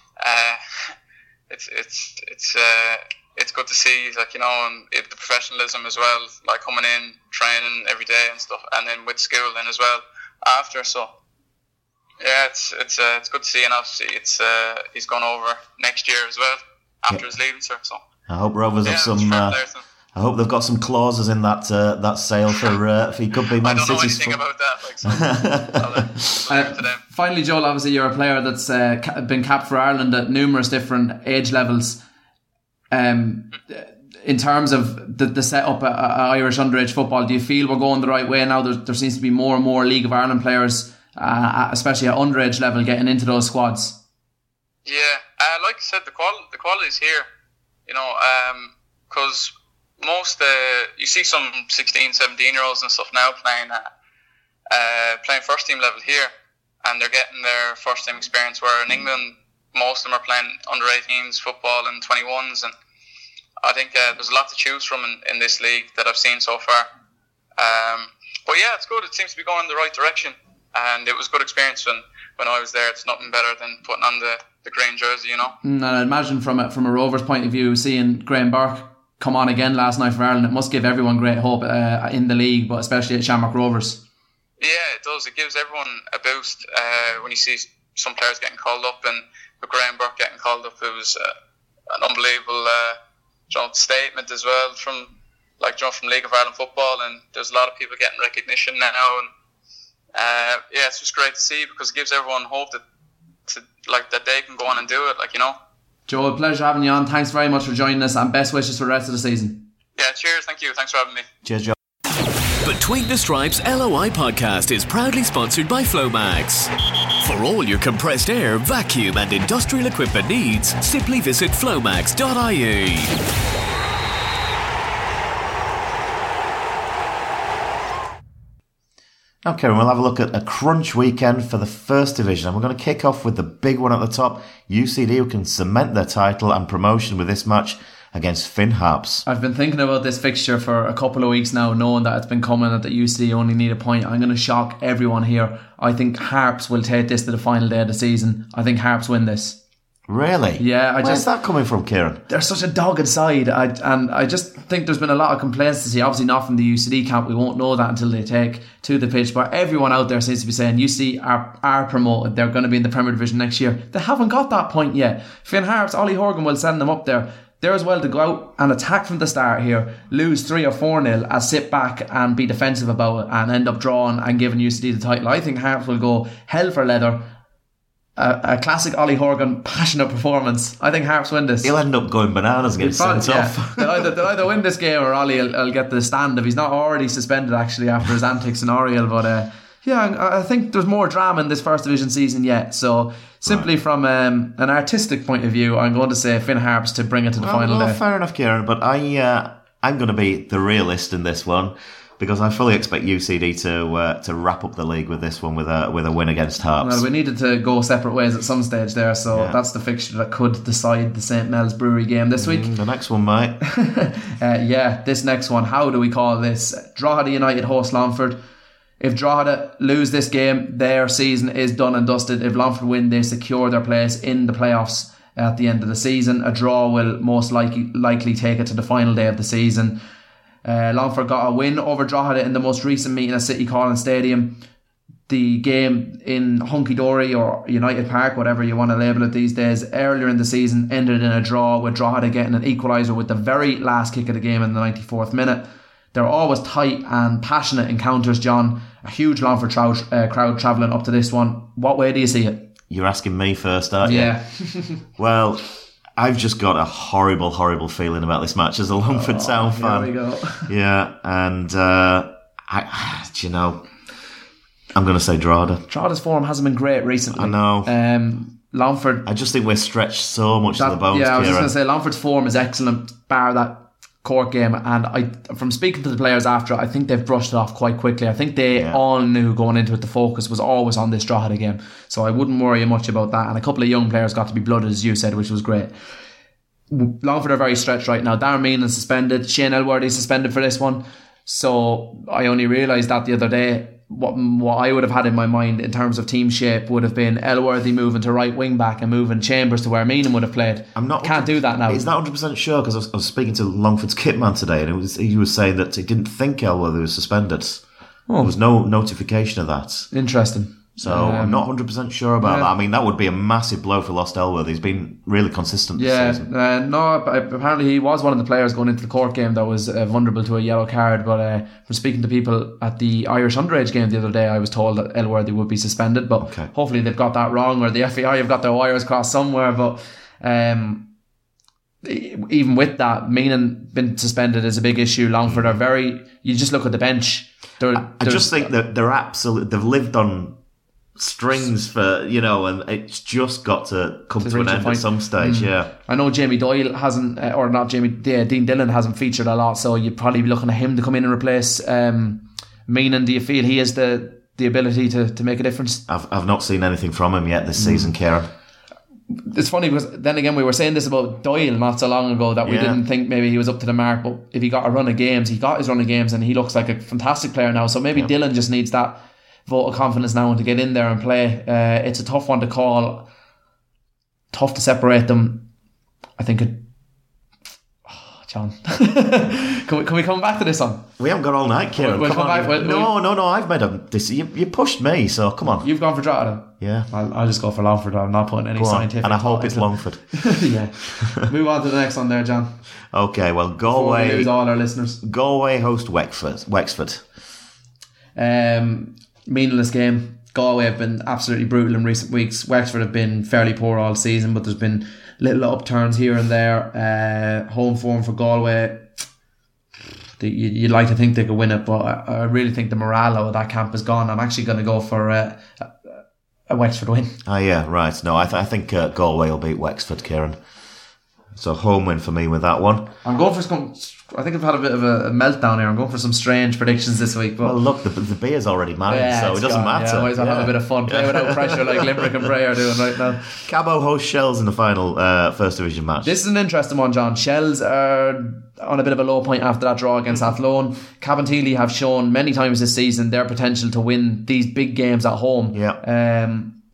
S4: It's good to see, like, you know, and the professionalism as well, like coming in, training every day and stuff, and then with school then as well after. So yeah, it's good to see, and obviously he's gone over next year as well after his leaving cert. So
S3: I hope Rovers have some. I hope they've got some clauses in that sale for he could be Man City's. I don't know anything about that. Like, so I'll leave it to them. Finally,
S2: Joel, obviously you're a player that's been capped for Ireland at numerous different age levels. In terms of the setup at Irish underage football, do you feel we're going the right way now? There seems to be more and more League of Ireland players, especially at underage level, getting into those squads.
S4: Yeah, like I said, the quality's here. You know, because most you see some 16, 17-year-olds and stuff now playing first team level here, and they're getting their first team experience, where in England most of them are playing under 18s football and 21s, and I think there's a lot to choose from in this league that I've seen so far. But yeah, it's good. It seems to be going in the right direction, and it was a good experience when I was there. It's nothing better than putting on the green jersey, you know.
S2: And I imagine from a Rovers point of view, seeing Graham Burke come on again last night for Ireland, it must give everyone great hope in the league, but especially at Shamrock Rovers.
S4: Yeah, it does. It gives everyone a boost when you see some players getting called up, and with Graham Burke getting called up, it was an unbelievable statement as well from League of Ireland football, and there's a lot of people getting recognition now, and it's just great to see, because it gives everyone hope that they can go on and do it, you know.
S2: Joel, pleasure having you on. Thanks very much for joining us, and best wishes for the rest of the season.
S4: Yeah, cheers. Thank you. Thanks for having me.
S3: Cheers, Joel.
S1: Between the Stripes LOI podcast is proudly sponsored by Flomax. For all your compressed air, vacuum and industrial equipment needs, simply visit flomax.ie.
S3: Now, Kieran, we'll have a look at a crunch weekend for the First Division, and we're going to kick off with the big one at the top. UCD, who can cement their title and promotion with this match against Finn Harps.
S2: I've been thinking about this fixture for a couple of weeks now, knowing that it's been coming, that the UCD only need a point. I'm going to shock everyone here. I think Harps will take this to the final day of the season. I think Harps win this.
S3: Really?
S2: Yeah.
S3: Where's that coming from, Kieran?
S2: They're such a dogged side, and I just think there's been a lot of complacency. Obviously not from the UCD camp. We won't know that until they take to the pitch, but everyone out there seems to be saying UCD are promoted. They're going to be in the Premier Division next year. They haven't got that point yet. Finn Harps, Ollie Horgan will send them up there. They're as well to go out and attack from the start here, lose 3 or 4-0, as sit back and be defensive about it and end up drawing and giving UCD the title. I think Harps will go hell for leather. A classic Ollie Horgan passionate performance. I think Harps win this.
S3: He'll end up going bananas and get sent off.
S2: They'll either win this game, or Ollie will get the stand if he's not already suspended actually after his antics in Oriel. But I think there's more drama in this First Division season yet. So simply from an artistic point of view, I'm going to say Finn Harps to bring it to the final day.
S3: Fair enough, Kieran, but I'm going to be the realist in this one, because I fully expect UCD to wrap up the league with this one with a win against Harps.
S2: Well, we needed to go separate ways at some stage there, so that's the fixture that could decide the St. Mel's Brewery game this week.
S3: The next one might.
S2: This next one, how do we call this? Drogheda United host Longford. If Drogheda lose this game, their season is done and dusted. If Longford win, they secure their place in the playoffs at the end of the season. A draw will most likely take it to the final day of the season. Longford got a win over Drogheda in the most recent meeting at City Collins Stadium. The game in Hunky Dory or United Park, whatever you want to label it these days, earlier in the season ended in a draw, with Drogheda getting an equaliser with the very last kick of the game in the 94th minute. They're always tight and passionate encounters, John. A huge Longford crowd travelling up to this one. What way do you see it?
S3: You're asking me first, aren't you?
S2: Yeah.
S3: Well, I've just got a horrible, horrible feeling about this match as a Longford Town fan.
S2: Here we go.
S3: Yeah, and I'm going to say Drogheda.
S2: Drogheda's form hasn't been great recently.
S3: I know.
S2: Longford.
S3: I just think we're stretched so much to the bones.
S2: Yeah, I was
S3: Kieran.
S2: just going to say Longford's form is excellent, bar that Cork game, and from speaking to the players after, I think they've brushed it off quite quickly. I think they all knew going into it the focus was always on this Drogheda game, so I wouldn't worry much about that. And a couple of young players got to be blooded, as you said, which was great. Longford are very stretched right now. Darren Meenan suspended, Shane Elworthy suspended for this one, so I only realised that the other day. What I would have had in my mind in terms of team shape would have been Elworthy moving to right wing back and moving Chambers to where Meenan would have played. Can't do that now.
S3: He's not 100% sure, because I was speaking to Longford's kitman today, and he was saying that he didn't think Elworthy was suspended. There was no notification of that.
S2: Interesting.
S3: So I'm not 100% sure about that. I mean, that would be a massive blow for lost Elworthy. He's been really consistent this season.
S2: Apparently he was one of the players going into the Cork game that was vulnerable to a yellow card, but from speaking to people at the Irish underage game the other day, I was told that Elworthy would be suspended, but hopefully they've got that wrong, or the FAI have got their wires crossed somewhere. But even with that, Meenan been suspended is a big issue. Longford are you just look at the bench.
S3: I just think that they're absolute. They've lived on strings for, and it's just got to come to an end at some stage. Yeah,
S2: I know Jamie Doyle hasn't, or not Dean Dillon hasn't featured a lot, so you'd probably be looking at him to come in and replace Meenan. Do you feel he has the ability to make a difference?
S3: I've not seen anything from him yet this season, Kieran.
S2: It's funny because then again we were saying this about Doyle not so long ago, that we didn't think maybe he was up to the mark, but if he got a run of games, he got his run of games and he looks like a fantastic player now. So maybe Dillon just needs that vote of confidence now and to get in there and play. It's a tough one to call, tough to separate them. I think John, can we come back to this one?
S3: We haven't got all night, Kieran.
S2: We'll come back.
S3: No. I've made a decision. You pushed me, so come on.
S2: You've gone for Drogheda.
S3: Yeah.
S2: I'll just go for Longford. I'm not putting any scientific.
S3: And I hope it's Longford.
S2: Yeah. Move on to the next one there, John.
S3: Okay. Well, Galway.
S2: Before we lose all our listeners.
S3: Galway host Wexford.
S2: Meaningless game. Galway have been absolutely brutal in recent weeks. Wexford have been fairly poor all season, but there's been little upturns here and there. Home form for Galway, you'd like to think they could win it, but I really think the morale of that camp is gone. I'm actually going to go for a Wexford win.
S3: Yeah, right. No, I think Galway will beat Wexford, Kieran. So home win for me with that one.
S2: I'm going for some. I think I've had a bit of a meltdown here. I'm going for some strange predictions this week. But
S3: well, look, the beer's already managed, so it doesn't matter.
S2: Yeah, might as well have a bit of fun. Play without pressure like Limerick and Bray are doing right now.
S3: Cabo host Shells in the final First Division match.
S2: This is an interesting one, John. Shells are on a bit of a low point after that draw against Athlone. Cabinteely have shown many times this season their potential to win these big games at home.
S3: Yeah.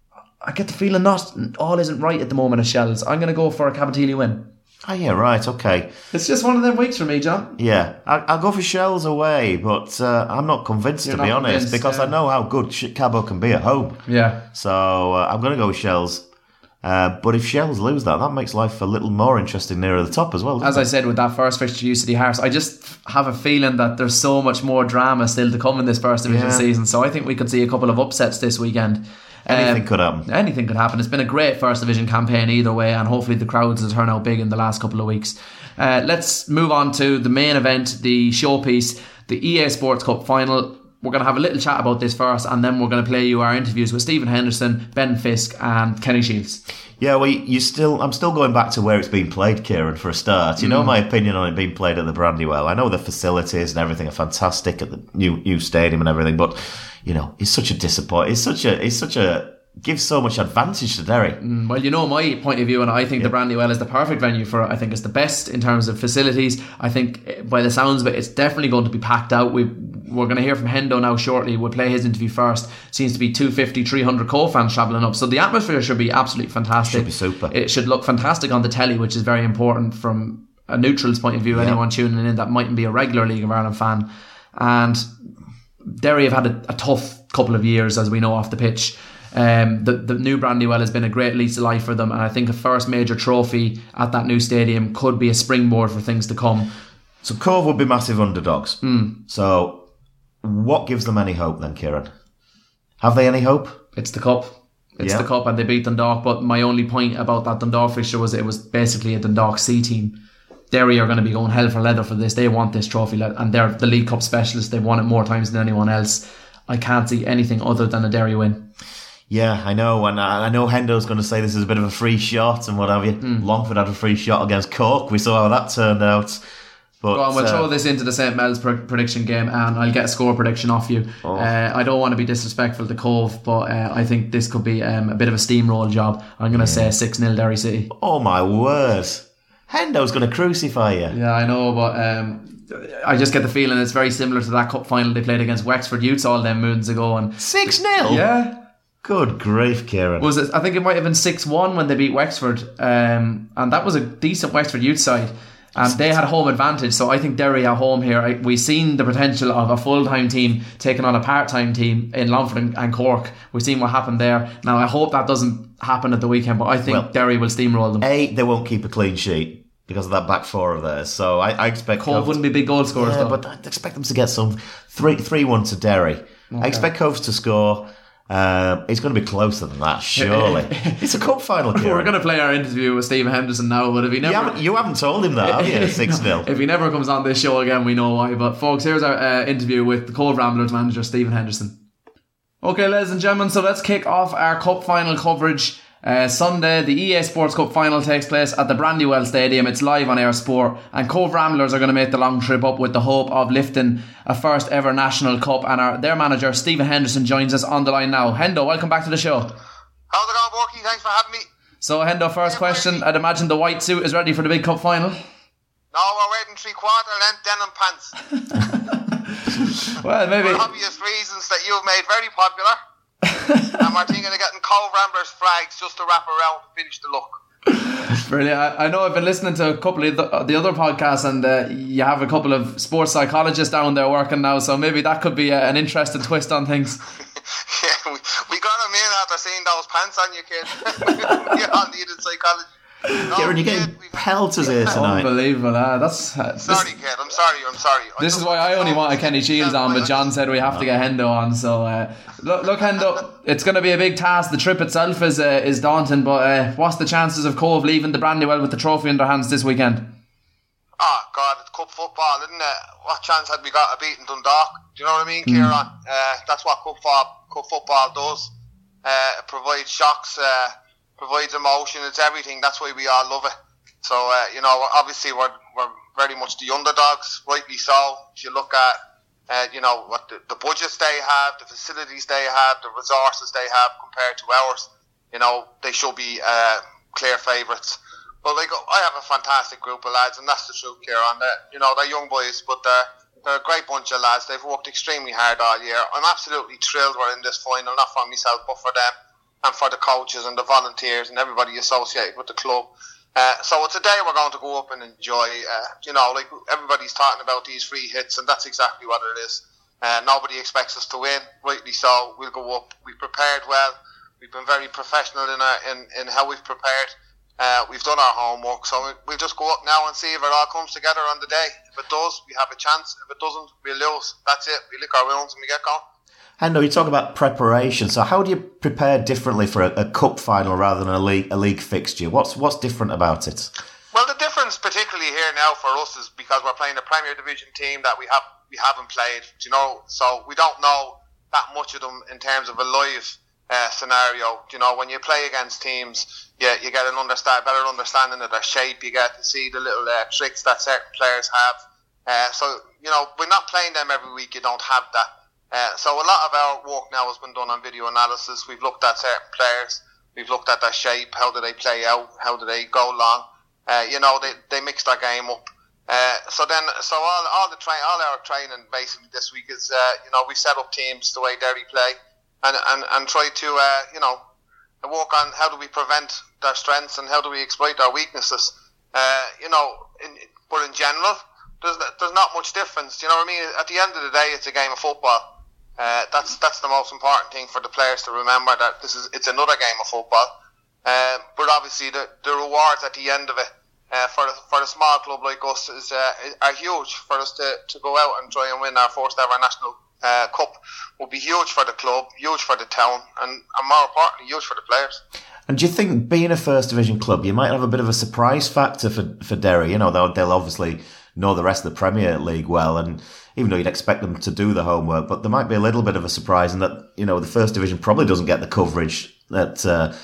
S2: I get the feeling not all isn't right at the moment at Shells. I'm going to go for a Cabinteely win.
S3: Oh, yeah, right, okay.
S2: It's just one of them weeks for me, John.
S3: Yeah, I'll go for Shells away, but I'm not convinced, to be honest, because I know how good Cabo can be at home.
S2: Yeah.
S3: So I'm going to go with Shells. But if Shells lose that makes life a little more interesting nearer the top as well.
S2: As I said, with that first fixture, UCD Hearts, I just have a feeling that there's so much more drama still to come in this First Division season. So I think we could see a couple of upsets this weekend.
S3: Anything could happen.
S2: Anything could happen. It's been a great First Division campaign either way, and hopefully the crowds will turn out big in the last couple of weeks. Let's move on to the main event, the showpiece, the EA Sports Cup final. We're going to have a little chat about this first, and then we're going to play you our interviews with Stephen Henderson, Ben Fisk and Kenny Shields. Yeah, well,
S3: I'm still going back to where it's been played, Kieran, for a start. You know my opinion on it being played at the Brandywell. I know the facilities and everything are fantastic at the new stadium and everything, but it's such a disappointment. It's such a gives so much advantage to Derry.
S2: Well, my point of view, and I think the Brandywell is the perfect venue for it. I think it's the best in terms of facilities. I think by the sounds of it, it's definitely going to be packed out. We're going to hear from Hendo now shortly. We'll play his interview first. Seems to be 250, 300 co-fans travelling up. So the atmosphere should be absolutely fantastic.
S3: Should be super.
S2: It should look fantastic on the telly, which is very important from a neutral's point of view. Anyone tuning in that mightn't be a regular League of Ireland fan. And Derry have had a tough couple of years, as we know, off the pitch. The new Brandywell has been a great lease of life for them, and I think a first major trophy at that new stadium could be a springboard for things to come.
S3: So Cove would be massive underdogs. So what gives them any hope then, Kieran? Have they any hope?
S2: It's the cup. It's the cup, and they beat Dundalk. But my only point about that Dundalk fixture was it was basically a Dundalk C team. Derry are going to be going hell for leather for this. They want this trophy, and they're the League Cup specialists. They've won it more times than anyone else. I can't see anything other than a Derry win.
S3: Yeah, I know, and I know Hendo's going to say this is a bit of a free shot and what have you. Longford had a free shot against Cork. We saw how that turned out. But,
S2: go on, we'll throw this into the St. Mel's prediction game, and I'll get a score prediction off you. I don't want to be disrespectful to Cove, but I think this could be a bit of a steamroll job. I'm going to say 6-0 Derry City.
S3: Oh my word. Hendo's going to crucify you.
S2: Yeah, I know, but I just get the feeling it's very similar to that cup final they played against Wexford Youths all them moons ago. And
S3: 6-0?
S2: Yeah.
S3: Good grief, Kieran.
S2: I think it might have been 6-1 when they beat Wexford, and that was a decent Wexford Youth side, and they had home advantage. So I think Derry at home here, we've seen the potential of a full-time team taking on a part-time team in Longford and Cork. We've seen what happened there. Now I hope that doesn't happen at the weekend, but I think Derry will steamroll them.
S3: They won't keep a clean sheet because of that back four of theirs. So I expect
S2: Cove wouldn't be big goal scorers though.
S3: But I'd expect them to get some 3-1 to Derry. Okay. I expect Cove to score. It's going to be closer than that, surely. It's a cup final, Kieran.
S2: We're going to play our interview with Stephen Henderson now, but if he never...
S3: You haven't told him that, have you? 6-0.
S2: If he never comes on this show again, we know why. But folks, here's our interview with the Cove Ramblers manager, Stephen Henderson. Okay, ladies and gentlemen, so let's kick off our cup final coverage. Sunday, the EA Sports Cup final takes place at the Brandywell Stadium. It's live on Air Sport, and Cove Ramblers are going to make the long trip up with the hope of lifting a first ever national cup. And their manager Stephen Henderson joins us on the line now. Hendo, welcome back to the show.
S5: How's it going, Borky? Thanks for having me.
S2: So Hendo, first question, I'd imagine the white suit is ready for the big cup final?
S5: No, we're wearing 3/4 length denim pants.
S2: Well, maybe
S5: for obvious reasons that you've made very popular. And we're thinking of getting Cove Ramblers flags just to wrap around to finish the look.
S2: Brilliant. I know I've been listening to a couple of the other podcasts, and you have a couple of sports psychologists down there working now, so maybe that could be an interesting twist on things.
S5: Yeah, we got them in after seeing those pants on you, kid. You all needed psychology.
S3: Kieran, you're getting pelters here tonight.
S2: Unbelievable.
S5: Sorry, kid. I'm sorry.
S2: This is why I only wanted Kenny Shields on, but John said we have to get Hendo on. So look, Hendo, it's going to be a big task. The trip itself is daunting, but what's the chances of Cove leaving the Brandywell with the trophy in their hands this weekend?
S5: Oh God, it's cup football, isn't it? What chance had we got of beating Dundalk? Do you know what I mean, Kieran? That's what cup football does. It provides shocks. Provides emotion, it's everything. That's why we all love it. So, obviously we're very much the underdogs, rightly so. If you look at, what the budgets they have, the facilities they have, the resources they have compared to ours, they should be clear favourites. But, I have a fantastic group of lads, and that's the truth, Kieran. They're young boys, but they're a great bunch of lads. They've worked extremely hard all year. I'm absolutely thrilled we're in this final, not for myself, but for them. And for the coaches and the volunteers and everybody associated with the club. So it's a day we're going to go up and enjoy. Everybody's talking about these free hits, and that's exactly what it is. Nobody expects us to win, rightly so. We'll go up. We prepared well. We've been very professional in how we've prepared. We've done our homework, so we'll just go up now and see if it all comes together on the day. If it does, we have a chance. If it doesn't, we'll lose. That's it. We lick our wounds and we get going.
S3: Hendo, you talk about preparation. So how do you prepare differently for a cup final rather than a league fixture? What's different about it?
S5: Well, the difference, particularly here now for us, is because we're playing a Premier Division team that we haven't played. So we don't know that much of them in terms of a live scenario. When you play against teams, you get better understanding of their shape. You get to see the little tricks that certain players have. So we're not playing them every week. You don't have that. So a lot of our work now has been done on video analysis. We've looked at certain players. We've looked at their shape. How do they play out? How do they go long? They mix their game up. So all our training basically this week is we set up teams the way Derry play and try to work on how do we prevent their strengths and how do we exploit their weaknesses. But in general, there's not much difference. You know what I mean? At the end of the day, it's a game of football. That's the most important thing for the players to remember, that it's another game of football. But obviously the rewards at the end of it for a small club like us are huge. For us to go out and try and win our first ever national cup will be huge for the club, huge for the town, and more importantly, huge for the players.
S3: And do you think, being a First Division club, you might have a bit of a surprise factor for Derry? They'll obviously know the rest of the Premier League well, and even though you'd expect them to do the homework, but there might be a little bit of a surprise in that the First Division probably doesn't get the coverage that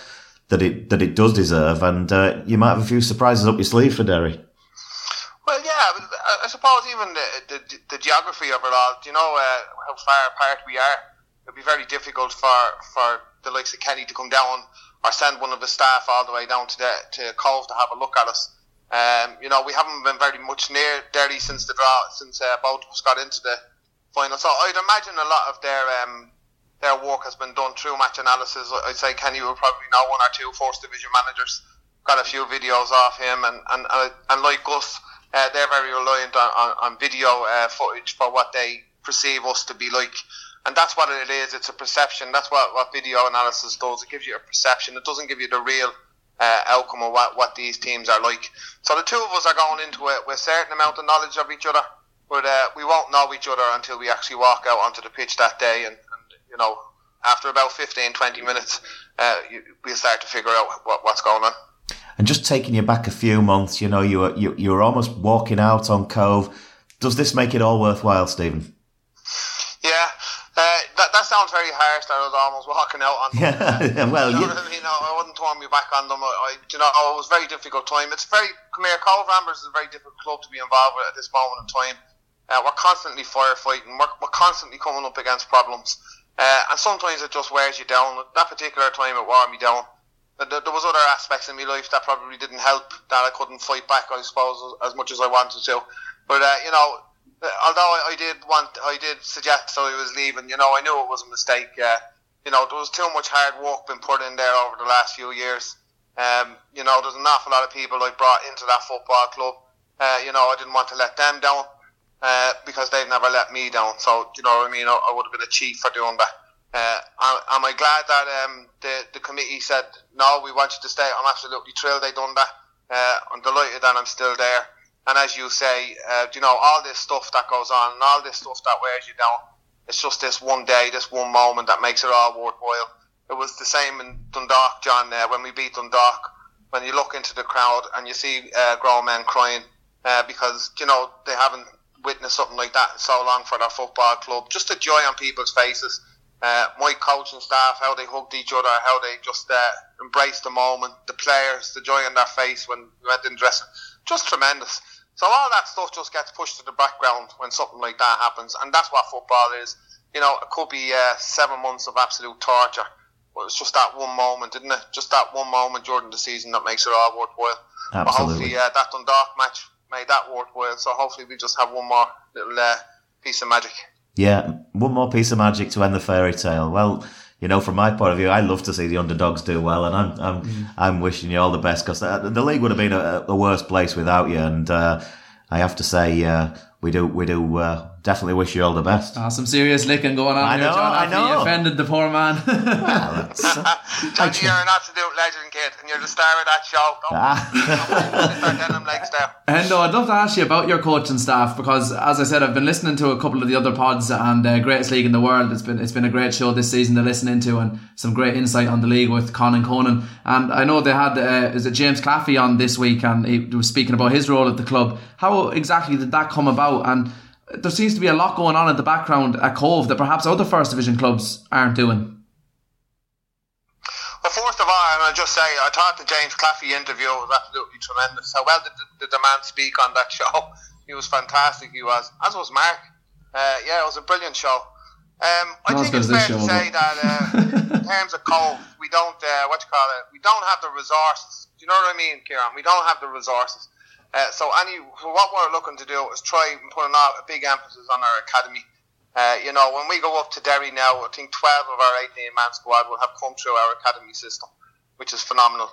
S3: it does deserve, and you might have a few surprises up your sleeve for Derry.
S5: Well, yeah, I suppose even the geography of it all. How far apart we are? It'd be very difficult for the likes of Kenny to come down or send one of the staff all the way down to Cove to have a look at us. We haven't been very much near Derry since the draw, since both of us got into the final. So I'd imagine a lot of their work has been done through match analysis. I'd say Kenny will probably know one or two First Division managers. Got a few videos of him, and like us, they're very reliant on video footage for what they perceive us to be like. And that's what it is. It's a perception. That's what video analysis does. It gives you a perception. It doesn't give you the real outcome of what these teams are like. So the two of us are going into it with a certain amount of knowledge of each other, but we won't know each other until we actually walk out onto the pitch that day. And after about 15-20 minutes, we'll start to figure out what's going on.
S3: And just taking you back a few months, you were almost walking out on Cove. Does this make it all worthwhile, Stephen?
S5: Yeah, that's sounds very harsh that I was almost walking out on them.
S3: Yeah, well,
S5: you know what I mean? I wouldn't turn me back on them. It was a very difficult time. Come here, Cove Ramblers is a very difficult club to be involved with at this moment in time. We're constantly firefighting. We're constantly coming up against problems. And sometimes it just wears you down. That particular time it wore me down. There was other aspects in my life that probably didn't help, that I couldn't fight back, I suppose, as much as I wanted to. But, although I did suggest I was leaving, I knew it was a mistake. There was too much hard work been put in there over the last few years. There's an awful lot of people I brought into that football club. I didn't want to let them down, because they've never let me down. So, you know what I mean? I would have been a chief for doing that. Am I glad that the committee said, no, we want you to stay? I'm absolutely thrilled they done that. I'm delighted that I'm still there. And as you say, all this stuff that goes on and all this stuff that wears you down, it's just this one day, this one moment that makes it all worthwhile. It was the same in Dundalk, John, when we beat Dundalk. When you look into the crowd and you see grown men crying because, they haven't witnessed something like that in so long for their football club. Just the joy on people's faces. My coaching staff, how they hugged each other, how they just embraced the moment. The players, the joy on their face when we went in the dressing. Just tremendous. So all that stuff just gets pushed to the background when something like that happens, and that's what football is. It could be 7 months of absolute torture, but it's just that one moment, isn't it? Just that one moment during the season that makes it all worthwhile.
S3: Absolutely.
S5: But hopefully that Dundalk match made that worthwhile, so hopefully we just have one more little piece of magic.
S3: Yeah, one more piece of magic to end the fairy tale. Well, from my point of view, I love to see the underdogs do well, and I'm wishing you all the best, because the league would have been a worse place without you. And I have to say, we do definitely wish you all the best.
S2: Some serious licking going on here, John.
S3: I know.
S2: You offended the poor man.
S5: Well, Johnny, you're an absolute legend, kid, and you're the star of that show. Don't get them legs there.
S2: Hendo, I'd love to ask you about your coaching staff, because, as I said, I've been listening to a couple of the other pods, and Greatest League in the World. It's been a great show this season to listen into, and some great insight on the league with Conan Conan. And I know they had is it James Claffey on this week, and he was speaking about his role at the club. How exactly did that come about? And there seems to be a lot going on in the background at Cove that perhaps other First Division clubs aren't doing.
S5: Well, first of all, and I'll just say, I thought the James Claffey interview was absolutely tremendous. How well did the man speak on that show? He was fantastic, he was. As was Mark. It was a brilliant show. I think it's fair to say that in terms of Cove, we don't, we don't have the resources. Do you know what I mean, Kieran? We don't have the resources. So what we're looking to do is try and put a big emphasis on our academy. When we go up to Derry now, I think 12 of our 18-man squad will have come through our academy system, which is phenomenal.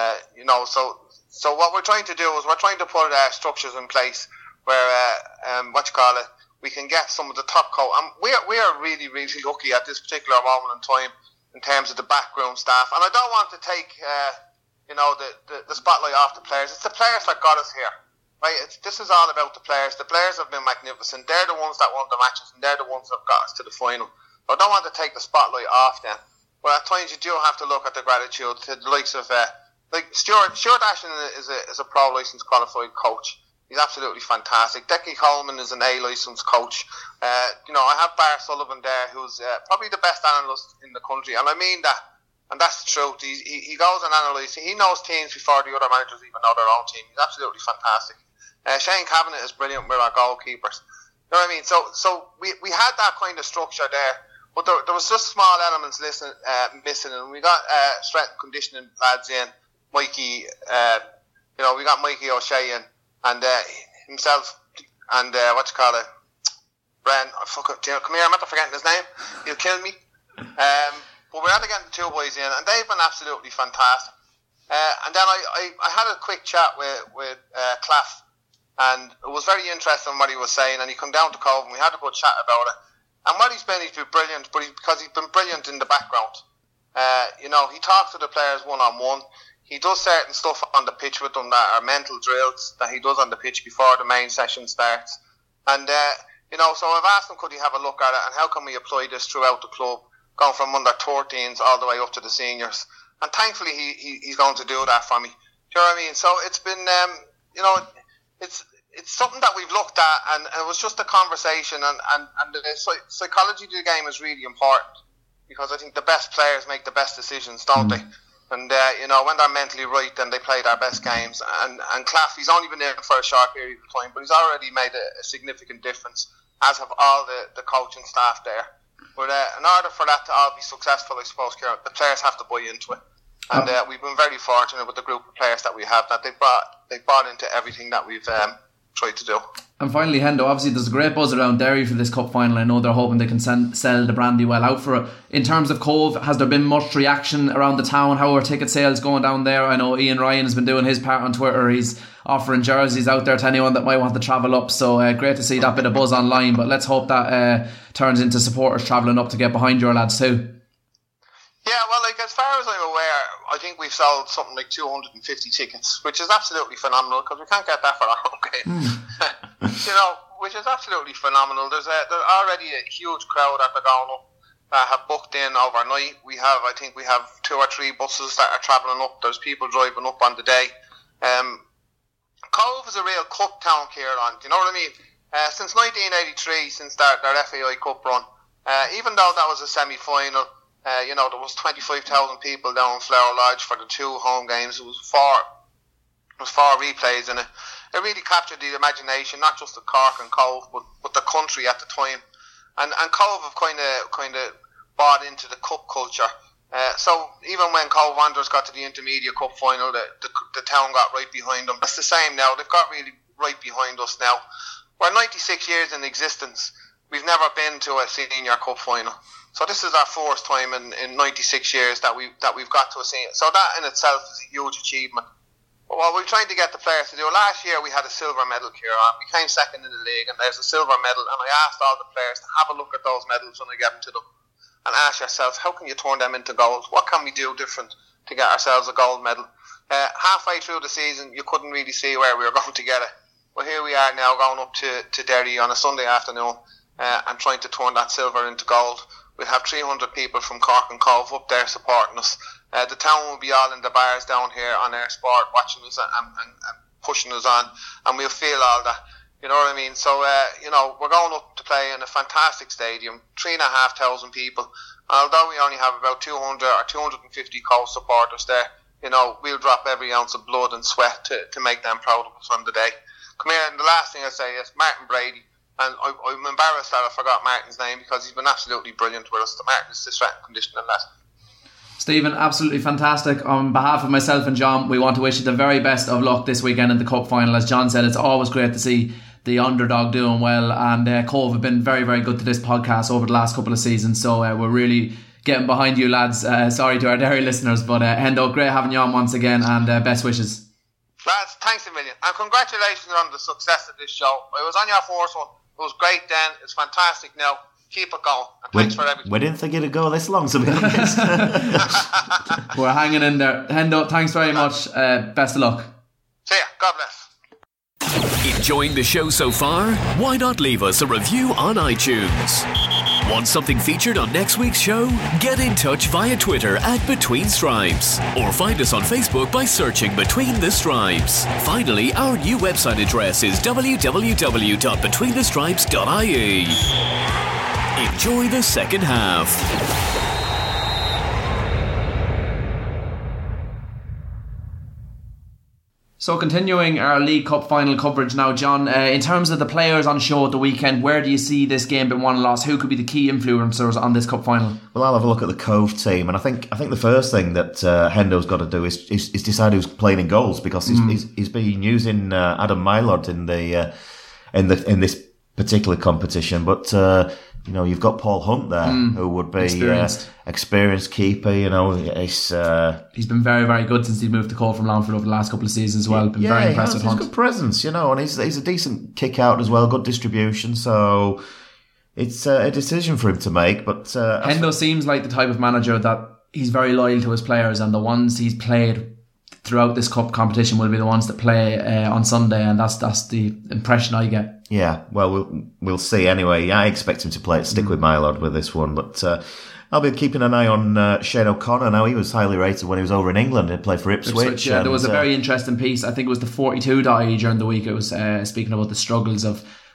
S5: So what we're trying to do is we're trying to put structures in place where we can get some of the top coach. And we are really, really lucky at this particular moment in time in terms of the backroom staff. And I don't want to take the spotlight off the players. It's the players that got us here, right? This is all about the players. The players have been magnificent. They're the ones that won the matches, and they're the ones that got us to the final. So I don't want to take the spotlight off them. But at times you do have to look at the gratitude to the likes of Stuart Ashton is a pro licensed qualified coach. He's absolutely fantastic. Decky Coleman is an A licensed coach. I have Bar Sullivan there, who's probably the best analyst in the country, and I mean that. And that's the truth. He goes and analyses. He knows teams before the other managers even know their own team. He's absolutely fantastic. Shane Cavanagh is brilliant with our goalkeepers. You know what I mean? So we had that kind of structure there, but there was just small elements missing, and we got strength and conditioning lads in. Mikey, we got Mikey O'Shea in, and himself, and Bren. Come here, I'm not forgetting his name. He'll kill me. But we had to get the two boys in, and they've been absolutely fantastic. And then I had a quick chat with Claff, and it was very interesting what he was saying. And he come down to Cove, and we had a good chat about it. And what he's been brilliant, because he's been brilliant in the background. He talks to the players one-on-one. He does certain stuff on the pitch with them that are mental drills that he does on the pitch before the main session starts. And so I've asked him, could he have a look at it, and how can we apply this throughout the club, going from under 13s all the way up to the seniors. And thankfully he's going to do that for me. Do you know what I mean? So it's been, it's something that we've looked at, and it was just a conversation, and the psychology of the game is really important. because I think the best players make the best decisions, don't they? And when they're mentally right, then they play their best games. And Clough, he's only been in for a short period of time, but he's already made a significant difference, as have all the coaching staff there. But in order for that to all be successful, I suppose, Kieran, the players have to buy into it. And we've been very fortunate with the group of players that we have, that they've bought into everything that we've tried to do.
S2: And finally, Hendo, obviously there's a great buzz around Derry for this cup final. I know they're hoping they can sell the Brandywell out for it. In terms of Cove, has there been much reaction around the town? How are ticket sales going down there? I know Ian Ryan has been doing his part on Twitter. He's offering jerseys out there to anyone that might want to travel up. So great to see that bit of buzz online. But let's hope that turns into supporters travelling up to get behind your lads too.
S5: Yeah, well, as far as I'm aware, I think we've sold something like 250 tickets, which is absolutely phenomenal, because we can't get that for our own game. Which is absolutely phenomenal. There's already a huge crowd that are going up that have booked in overnight. We have 2 or 3 buses that are travelling up. There's people driving up on the day. Cove is a real cup town, Kieran. Do you know what I mean? Since 1983, since their FAI Cup run, even though that was a semi-final, there was 25,000 people down in Flower Lodge for the 2 home games. It was 4 replays, and it really captured the imagination, not just of Cork and Cove, but the country at the time. And Cove have kind of bought into the cup culture. So even when Cove Wanderers got to the Intermediate Cup final, the town got right behind them. It's the same now. They've got really right behind us now. We're 96 years in existence. We've never been to a senior cup final. So this is our 4th time in 96 years that we've got to a senior. So that in itself is a huge achievement. But what we're trying to get the players to do, last year we had a silver medal, Kieran. We came second in the league, and there's a silver medal. And I asked all the players to have a look at those medals when I get them to them, and ask yourselves, how can you turn them into gold? What can we do different to get ourselves a gold medal? Halfway through the season, you couldn't really see where we were going to get it. But here we are now, going up to Derry on a Sunday afternoon and trying to turn that silver into gold. We'll have 300 people from Cork and Cove up there supporting us. The town will be all in the bars down here on Air Sport, watching us and pushing us on, and we'll feel all that. You know what I mean? So, we're going up to play in a fantastic stadium, 3,500 people. And although we only have about 200 or 250 Cove supporters there, we'll drop every ounce of blood and sweat to make them proud of us on the day. Come here, and the last thing I say is Martin Brady. And I'm embarrassed that I forgot Martin's name, because he's been absolutely brilliant with us. Martin is the strength and conditioning lad.
S2: Stephen, absolutely fantastic. On behalf of myself and John, we want to wish you the very best of luck this weekend in the Cup final. As John said, it's always great to see the underdog doing well, and Cove have been very, very good to this podcast over the last couple of seasons, so we're really getting behind you lads. Sorry to our Derry listeners, but Hendo, great having you on once again, and best wishes.
S5: Lads, thanks a million, and congratulations on the success of this show. I was on your 4th one. It was great then. It's fantastic now. Keep it going. And thanks for everything.
S3: We didn't think it'd go this long, to be honest.
S2: We're hanging in there. Hendo, thanks very much. Best of luck.
S5: See ya. God bless.
S1: Enjoying the show so far? Why not leave us a review on iTunes? Want something featured on next week's show? Get in touch via Twitter at Between Stripes, or find us on Facebook by searching Between the Stripes. Finally, our new website address is www.betweenthestripes.ie. Enjoy the second half.
S2: So continuing our League Cup final coverage now, John, in terms of the players on show at the weekend, where do you see this game being won and lost? Who could be the key influencers on this cup final?
S3: Well, I'll have a look at the Cove team, and I think the first thing that Hendo's got to do is decide who's playing in goals, because he's been using Adam Mylord in this particular competition, but you've got Paul Hunt there, who would be experienced keeper. He's
S2: been very, very good since he moved to Cole from Longford over the last couple of seasons as well. Been very impressed with Hunt.
S3: He's got presence, and he's a decent kick out as well, good distribution. So it's a decision for him to make. But
S2: Hendo seems like the type of manager that he's very loyal to his players, and the ones he's played throughout this cup competition will be the ones that play on Sunday, and that's the impression I get.
S3: Yeah, well, we'll see anyway. I expect him to stick with Mylord with this one, but I'll be keeping an eye on Shane O'Connor now. He was highly rated when he was over in England. He played for Ipswich.
S2: There was a very interesting piece. I think it was the 42.ie during the week. It was speaking about the struggles of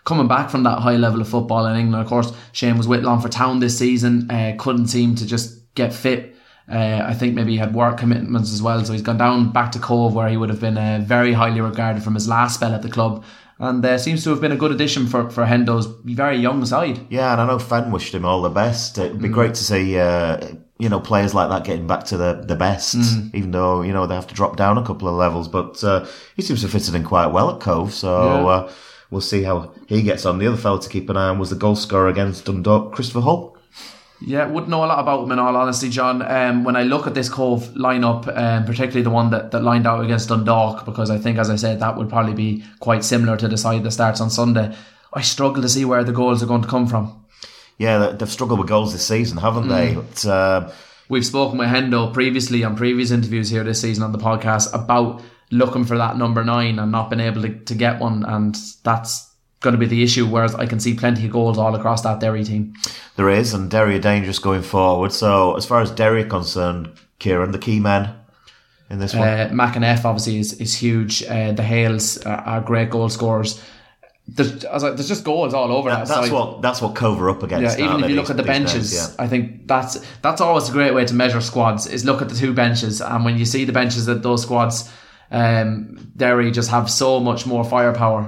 S2: coming back from that high level of football in England. Of course, Shane was with Longford Town this season, couldn't seem to just get fit. I think maybe he had work commitments as well, so he's gone down back to Cove, where he would have been very highly regarded from his last spell at the club, and seems to have been a good addition for Hendo's very young side.
S3: Yeah, and I know Fen wished him all the best. It'd be great to see players like that getting back to the best, even though they have to drop down a couple of levels, but he seems to have fitted in quite well at Cove, so we'll see how he gets on. The other fella to keep an eye on was the goal scorer against Dundalk, Christopher Hull.
S2: Yeah, wouldn't know a lot about him in all honesty, John. When I look at this Cove lineup, particularly the one that lined out against Dundalk, because I think, as I said, that would probably be quite similar to the side that starts on Sunday, I struggle to see where the goals are going to come from.
S3: Yeah, they've struggled with goals this season, haven't they? But,
S2: we've spoken with Hendo previously on previous interviews here this season on the podcast about looking for that number 9 and not being able to get one, and that's going to be the issue, whereas I can see plenty of goals all across that Derry team. There
S3: is, and Derry are dangerous going forward. So as far as Derry are concerned, Kieran, the key men in this one?
S2: McAneff obviously is huge. The Hales are great goal scorers. There's just goals all over that side.
S3: That's what Cove are up against.
S2: Yeah, even if you look at the benches, I think that's always a great way to measure squads, is look at the two benches, and when you see the benches at those squads, Derry just have so much more firepower.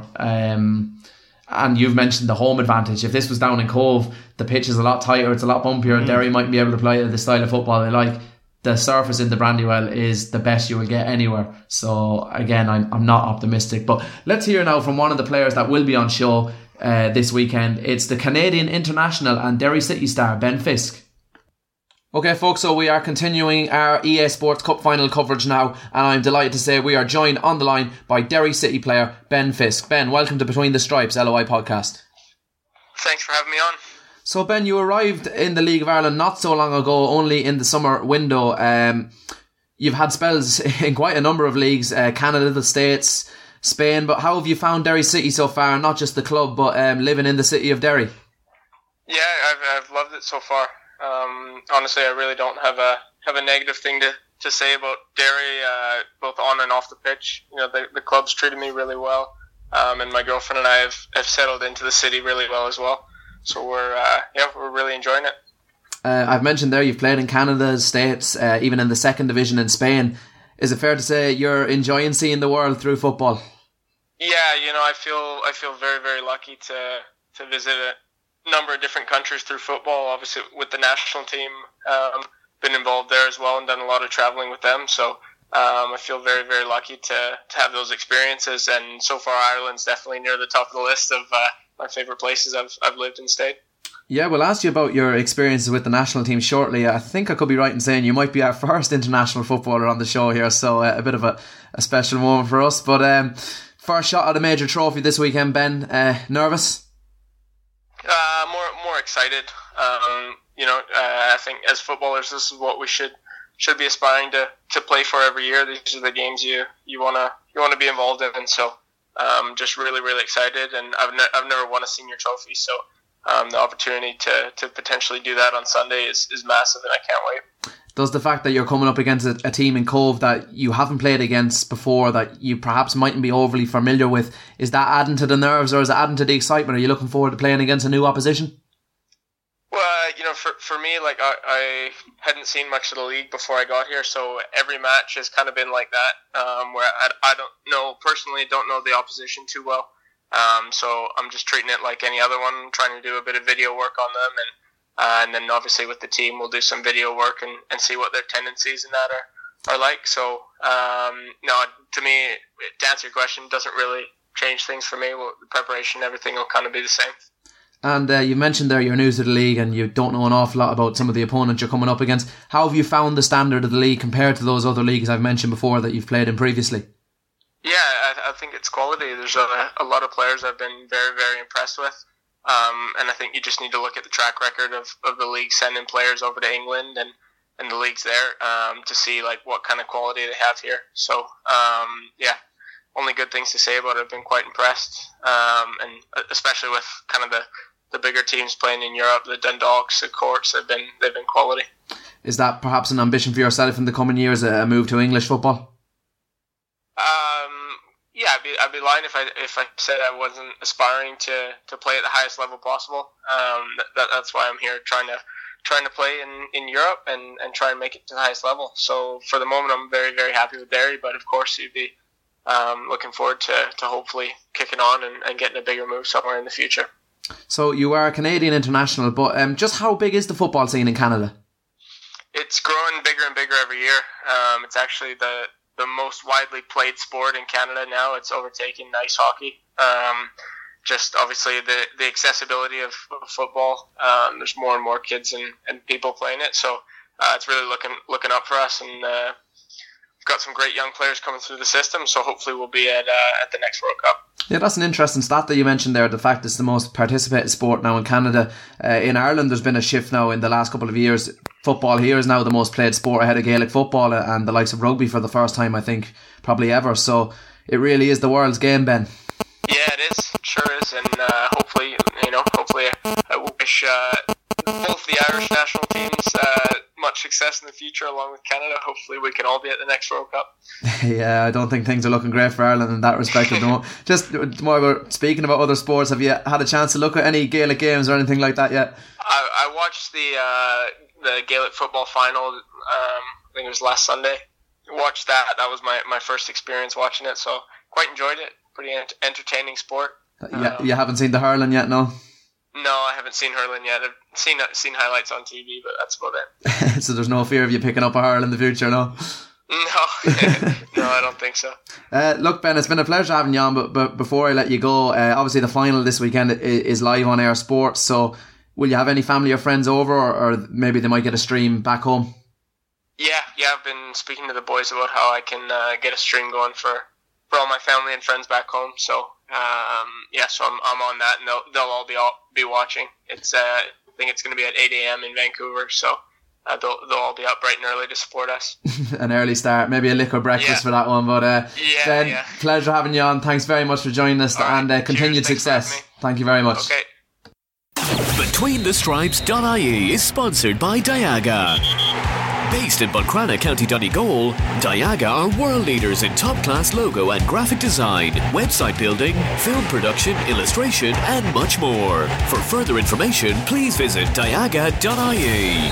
S2: And you've mentioned the home advantage. If this was down in Cove, the pitch is a lot tighter, it's a lot bumpier. Derry might be able to play the style of football they like. The surface in the Brandywell is the best you will get anywhere. So again, I'm not optimistic. But let's hear now from one of the players that will be on show this weekend. It's the Canadian international and Derry City star, Ben Fisk. Okay, folks, so we are continuing our EA Sports Cup final coverage now, and I'm delighted to say we are joined on the line by Derry City player Ben Fisk. Ben, welcome to Between the Stripes LOI podcast.
S4: Thanks for having me on.
S2: So Ben, you arrived in the League of Ireland not so long ago, only in the summer window. You've had spells in quite a number of leagues, Canada, the States, Spain, but how have you found Derry City so far? Not just the club, but living in the city of Derry.
S4: Yeah, I've loved it so far. Honestly, I really don't have a negative thing to say about Derry, both on and off the pitch. The club's treated me really well, and my girlfriend and I have settled into the city really well as well. So we're really enjoying it.
S2: I've mentioned there you've played in Canada, States, even in the second division in Spain. Is it fair to say you're enjoying seeing the world through football?
S4: Yeah, I feel very, very lucky to visit a number of different countries through football. Obviously, with the national team, been involved there as well and done a lot of traveling with them. So I feel very, very lucky to have those experiences. And so far, Ireland's definitely near the top of the list of my favourite places I've lived and stayed.
S2: Yeah, we'll ask you about your experiences with the national team shortly. I think I could be right in saying you might be our first international footballer on the show here, so a bit of a special moment for us. But first shot at a major trophy this weekend, Ben. Nervous?
S4: More excited. I think as footballers, this is what we should be aspiring to play for every year. These are the games you wanna be involved in. So just really, really excited, and I've never won a senior trophy, so the opportunity to potentially do that on Sunday is massive, and I can't wait.
S2: Does the fact that you're coming up against a team in Cove that you haven't played against before, that you perhaps mightn't be overly familiar with, is that adding to the nerves, or is it adding to the excitement? Are you looking forward to playing against a new opposition?
S4: Well, for me, like I hadn't seen much of the league before I got here, so every match has kind of been like that, where I don't know the opposition too well. So I'm just treating it like any other one, trying to do a bit of video work on them, and then obviously with the team we'll do some video work and see what their tendencies and that are like. So no, to me, to answer your question, doesn't really change things for me. The preparation, everything will kind of be the same.
S2: And you mentioned there you're new to the league and you don't know an awful lot about some of the opponents you're coming up against. How have you found the standard of the league compared to those other leagues I've mentioned before that you've played in previously?
S4: Yeah, I think it's quality. There's a lot of players I've been very, very impressed with. And I think you just need to look at the track record of the league sending players over to England and the leagues there to see like what kind of quality they have here. So, only good things to say about it. I've been quite impressed. And especially with kind of the bigger teams playing in Europe, the Dundalks, the Courts, they've been quality.
S2: Is that perhaps an ambition for yourself in the coming years, a move to English football?
S6: Yeah, I'd be lying if I said I wasn't aspiring to play at the highest level possible. That's why I'm here trying to play in Europe and try and make it to the highest level. So for the moment, I'm very, very happy with Derry, but of course you'd be looking forward to hopefully kicking on and getting a bigger move somewhere in the future.
S2: So you are a Canadian international, but just how big is the football scene in Canada?
S6: It's growing bigger and bigger every year. It's actually the most widely played sport in Canada now. It's overtaking ice hockey. Just obviously the accessibility of football. There's more and more kids and people playing it, so it's really looking up for us, and we've got some great young players coming through the system, so hopefully we'll be at the next World Cup. Yeah,
S2: that's an interesting stat that you mentioned there, the fact it's the most participated sport now in Canada. In Ireland there's been a shift now in the last couple of years. Football here is now the most played sport ahead of Gaelic football and the likes of rugby for the first time, I think, probably ever. So it really is the world's game, Ben.
S6: Yeah, it is. It sure is. And hopefully I wish both the Irish national teams much success in the future along with Canada. Hopefully we can all be at the next World Cup.
S2: Yeah, I don't think things are looking great for Ireland in that respect. Just more about speaking about other sports, have you had a chance to look at any Gaelic games or anything like that yet?
S6: I watched the Gaelic football final, I think it was last Sunday. Watched that. That was my first experience watching it, so quite enjoyed it. Pretty entertaining sport.
S2: Yeah, you haven't seen the hurling yet, no?
S6: No, I haven't seen hurling yet. I've seen highlights on TV, but that's about it.
S2: So there's no fear of you picking up a hurl in the future, no?
S6: No, no, I don't think so.
S2: Look, Ben, it's been a pleasure having you on, but before I let you go, obviously the final this weekend is live on Air Sports, so will you have any family or friends over, or maybe they might get a stream back home?
S6: Yeah, I've been speaking to the boys about how I can get a stream going for all my family and friends back home, so so I'm on that, and they'll all be watching. It's I think it's going to be at 8 a.m. in Vancouver, so they'll all be up bright and early to support us.
S2: An early start, maybe a liquor breakfast for that one, but Ben, pleasure having you on. Thanks very much for joining us, and continued success. Thank you very much.
S6: Okay.
S1: BetweenTheStripes.ie is sponsored by Diaga. Based in Buncrana, County Donegal, Diaga are world leaders in top-class logo and graphic design, website building, film production, illustration and much more. For further information, please visit diaga.ie.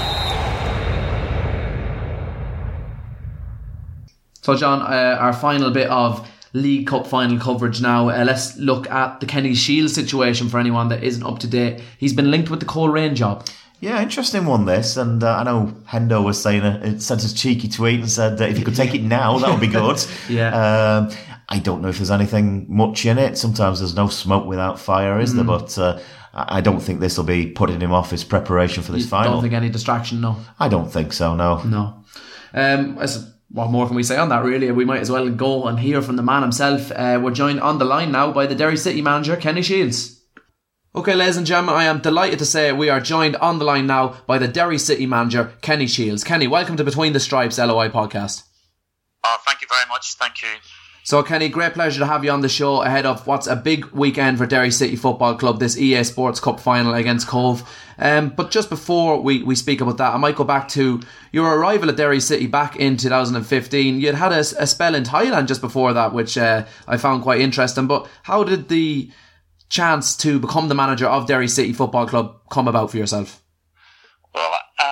S2: So John, our final bit of League Cup final coverage now. Let's look at the Kenny Shiels situation for anyone that isn't up to date. He's been linked with the Coleraine job.
S3: Yeah, interesting one this, and I know Hendo was saying it sent us a cheeky tweet and said that if you could take it now, that would be good.
S2: Yeah.
S3: I don't know if there's anything much in it. Sometimes there's no smoke without fire, is there? But I don't think this will be putting him off his preparation for this final.
S2: Don't think any distraction, no?
S3: I don't think so, no.
S2: No. What more can we say on that, really? We might as well go and hear from the man himself. We're joined on the line now by the Derry City manager, Kenny Shiels. Okay, ladies and gentlemen, I am delighted to say we are joined on the line now by the Derry City manager, Kenny Shiels. Kenny, welcome to Between the Stripes LOI podcast.
S7: Thank you very much. Thank you.
S2: So, Kenny, great pleasure to have you on the show ahead of what's a big weekend for Derry City Football Club, this EA Sports Cup final against Cove. But just before we speak about that, I might go back to your arrival at Derry City back in 2015. You'd had a spell in Thailand just before that, which I found quite interesting. But how did the chance to become the manager of Derry City Football Club come about for yourself?
S7: Well,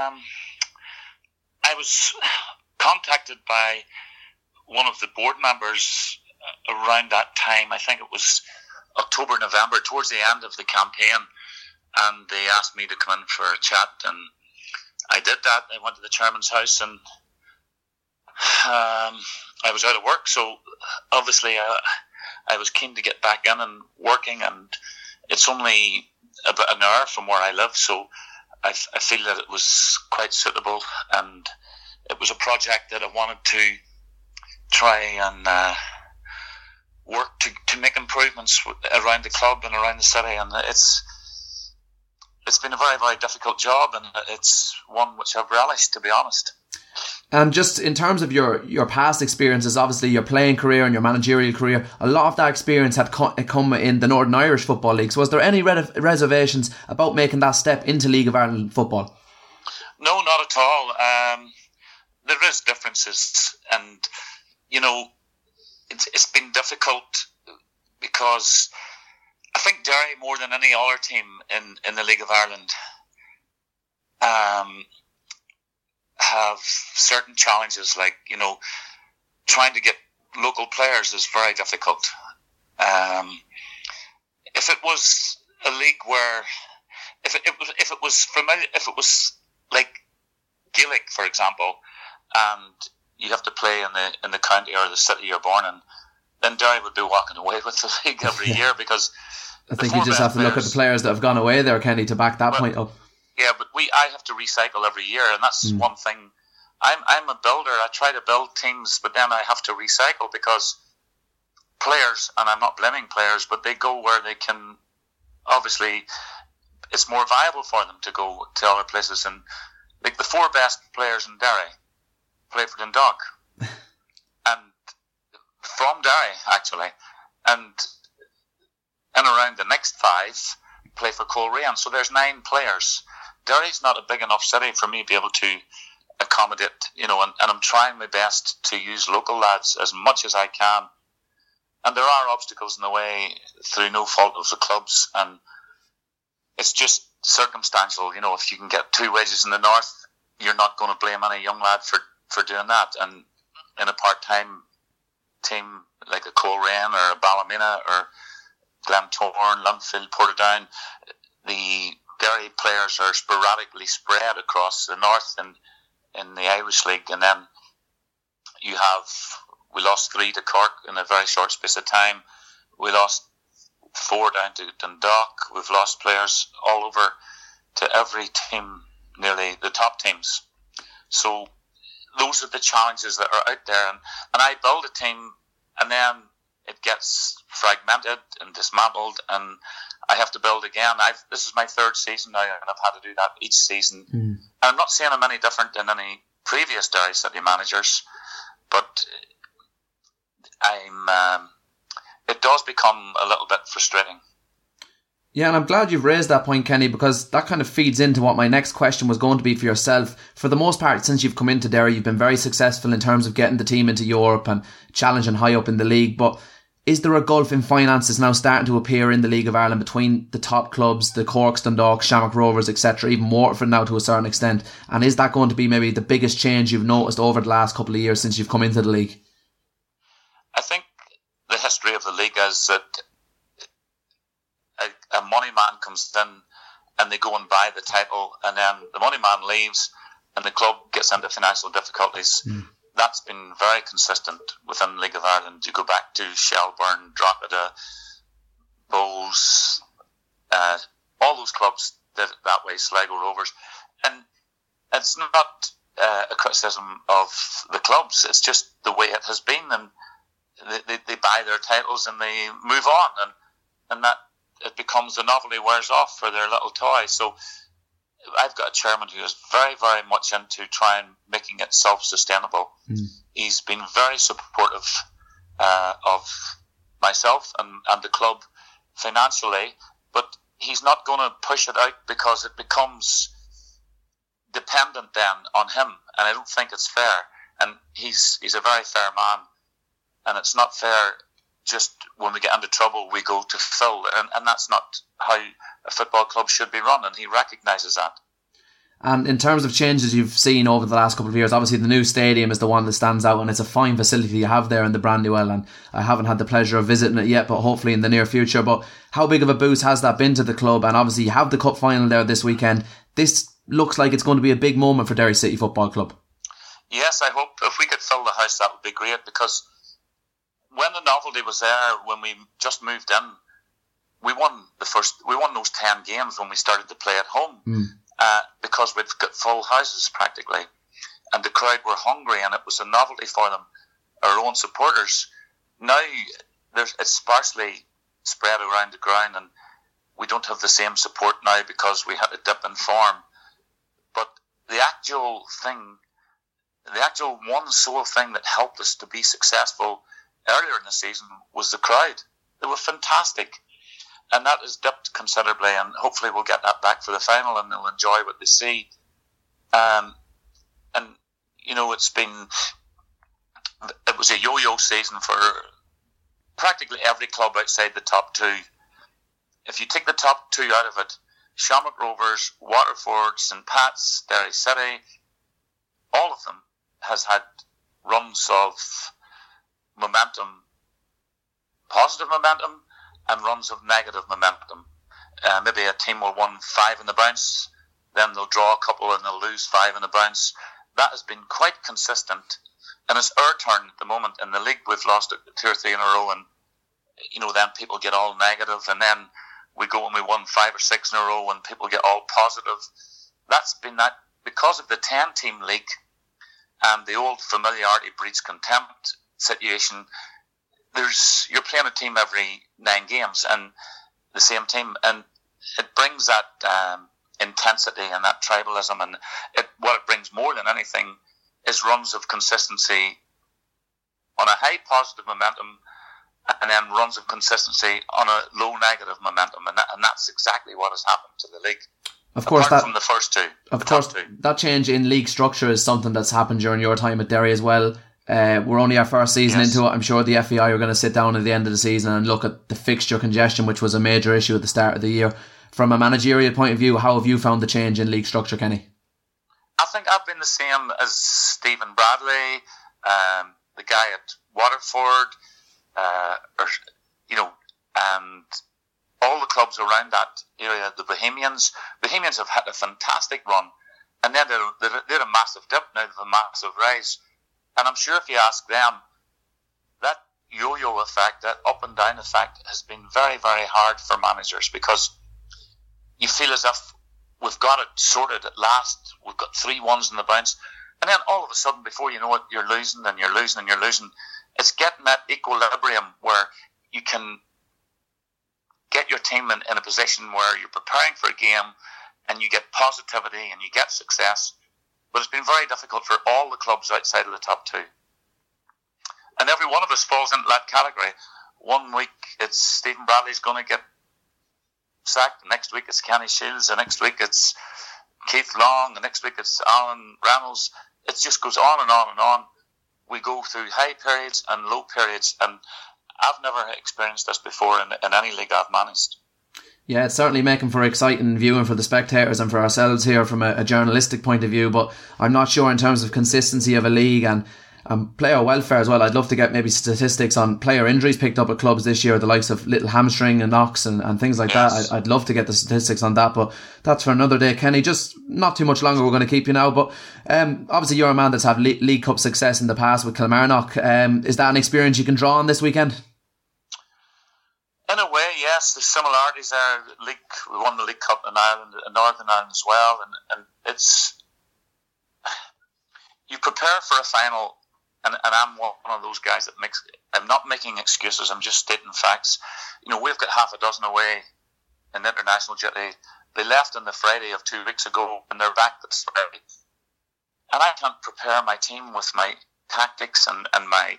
S7: I was contacted by one of the board members around that time. I think it was October, November, towards the end of the campaign, and they asked me to come in for a chat, and I did that. I went to the chairman's house, and I was out of work, so obviously I was keen to get back in and working, and it's only about an hour from where I live, so I feel that it was quite suitable, and it was a project that I wanted to try and work to make improvements around the club and around the city, and it's been a very, very difficult job, and it's one which I've relished, to be honest.
S2: And just in terms of your past experiences, obviously your playing career and your managerial career, a lot of that experience had come in the Northern Irish Football League. So was there any reservations about making that step into League of Ireland football?
S7: No, not at all. There is differences, and it's been difficult because I think Derry, more than any other team in the League of Ireland, have certain challenges, like, you know, trying to get local players is very difficult. If it was a league where, if it was familiar, if it was like Gaelic, for example, and you have to play in the county or the city you're born in, then Derry would be walking away with the league every year, because
S2: I think you just have to look at the players that have gone away there, Kenny, to back that point up.
S7: Yeah, but I have to recycle every year, and that's one thing. I'm a builder. I try to build teams, but then I have to recycle, because players, and I'm not blaming players, but they go where they can. Obviously, it's more viable for them to go to other places. And like the 4 best players in Derry play for Dundalk, and from Derry actually, and around the next 5 play for Coleraine. So there's 9 players. Derry's not a big enough city for me to be able to accommodate, you know, and I'm trying my best to use local lads as much as I can. And there are obstacles in the way through no fault of the clubs, and it's just circumstantial. You know, if you can get 2 wages in the north, you're not going to blame any young lad for doing that. And in a part-time team like a Coleraine or a Ballymena or Glentoran, Luntfield, Portadown, the Derry players are sporadically spread across the north and in the Irish League. And then we lost 3 to Cork in a very short space of time. We lost 4 down to Dundalk. We've lost players all over to every team, nearly the top teams. So those are the challenges that are out there. And I build a team, and then it gets fragmented and dismantled, and I have to build again. This is my 3rd season now, and I've had to do that each season. And I'm not saying I'm any different than any previous Derry City managers, but it does become a little bit frustrating.
S2: Yeah, and I'm glad you've raised that point, Kenny, because that kind of feeds into what my next question was going to be for yourself. For the most part, since you've come into Derry, you've been very successful in terms of getting the team into Europe and challenging high up in the league. But is there a gulf in finances now starting to appear in the League of Ireland between the top clubs, the Corks, Dundalk, Shamrock Rovers, etc., even Waterford now to a certain extent? And is that going to be maybe the biggest change you've noticed over the last couple of years since you've come into the league?
S7: I think the history of the league is that a money man comes in and they go and buy the title, and then the money man leaves and the club gets into financial difficulties. That's been very consistent within the League of Ireland. You go back to Shelbourne, Drogheda, Bohs, all those clubs did it that way, Sligo Rovers. And it's not a criticism of the clubs, it's just the way it has been, and they buy their titles and they move on, and that it becomes the novelty wears off for their little toy. So I've got a chairman who is very, very much into trying making it self-sustainable. He's been very supportive of myself and the club financially, but he's not going to push it out because it becomes dependent then on him, and I don't think it's fair. And he's a very fair man, and it's not fair just when we get into trouble we go to Phil, and that's not how a football club should be run, and he recognises that.
S2: And in terms of changes you've seen over the last couple of years, obviously the new stadium is the one that stands out, and it's a fine facility you have there in the Brandywell, and I haven't had the pleasure of visiting it yet, but hopefully in the near future. But how big of a boost has that been to the club? And obviously you have the cup final there this weekend. This looks like it's going to be a big moment for Derry City Football Club.
S7: Yes, I hope if we could fill the house that would be great, because when the novelty was there, when we just moved in, we won those 10 games when we started to play at home, because we've got full houses practically, and the crowd were hungry, and it was a novelty for them, our own supporters. Now it's sparsely spread around the ground, and we don't have the same support now because we had a dip in form. But the actual one sole thing that helped us to be successful earlier in the season was the crowd. They were fantastic, and that has dipped considerably, and hopefully we'll get that back for the final and they'll enjoy what they see. And you know, it was a yo-yo season for practically every club outside the top two. If you take the top two out of it, Shamrock Rovers, Waterford, St Pat's, Derry City, all of them has had runs of momentum, positive momentum, and runs of negative momentum. Maybe a team will win 5 in the bounce, then they'll draw a couple and they'll lose 5 in the bounce. That has been quite consistent, and it's our turn at the moment. In the league, we've lost 2 or 3 in a row, and then people get all negative, and then we go and we won 5 or 6 in a row, and people get all positive. That's been that because of the 10-team league and the old familiarity breeds contempt situation. You're playing a team every 9 games, and the same team, and it brings that intensity and that tribalism, and what it brings more than anything is runs of consistency on a high positive momentum, and then runs of consistency on a low negative momentum, and that's exactly what has happened to the league.
S2: Of course,
S7: apart from the first two.
S2: Of course, that change in league structure is something that's happened during your time at Derry as well. We're only our first season into it. I'm sure the FEI are going to sit down at the end of the season and look at the fixture congestion, which was a major issue at the start of the year. From a managerial point of view, how have you found the change in league structure, Kenny?
S7: I think I've been the same as Stephen Bradley, the guy at Waterford, and all the clubs around that area. The Bohemians have had a fantastic run, and then they're a massive dip, now they're a massive rise. And I'm sure if you ask them, that yo-yo effect, that up and down effect, has been very, very hard for managers, because you feel as if we've got it sorted at last. We've got 3 1s in the bounce, and then all of a sudden, before you know it, you're losing and you're losing and you're losing. It's getting that equilibrium where you can get your team in a position where you're preparing for a game and you get positivity and you get success. But it's been very difficult for all the clubs outside of the top 2. And every one of us falls into that category. One week it's Stephen Bradley's going to get sacked, the next week it's Kenny Shields, the next week it's Keith Long, the next week it's Alan Reynolds. It just goes on and on and on. We go through high periods and low periods, and I've never experienced this before in any league I've managed.
S2: Yeah, it's certainly making for exciting viewing for the spectators and for ourselves here from a journalistic point of view, but I'm not sure in terms of consistency of a league and player welfare as well. I'd love to get maybe statistics on player injuries picked up at clubs this year, the likes of little hamstring and knocks and things like that. I'd love to get the statistics on that, but that's for another day. Kenny, just not too much longer, we're going to keep you now, but obviously you're a man that's had League Cup success in the past with Kilmarnock. Is that an experience you can draw on this weekend?
S7: In a way, yes. There's similarities there. We won the League Cup in Ireland, in Northern Ireland as well, and it's, you prepare for a final. And I'm one of those guys that I'm not making excuses, I'm just stating facts. We've got half a dozen away in the international duty. They left on the Friday of 2 weeks ago, and they're back this Friday. And I can't prepare my team with my tactics and my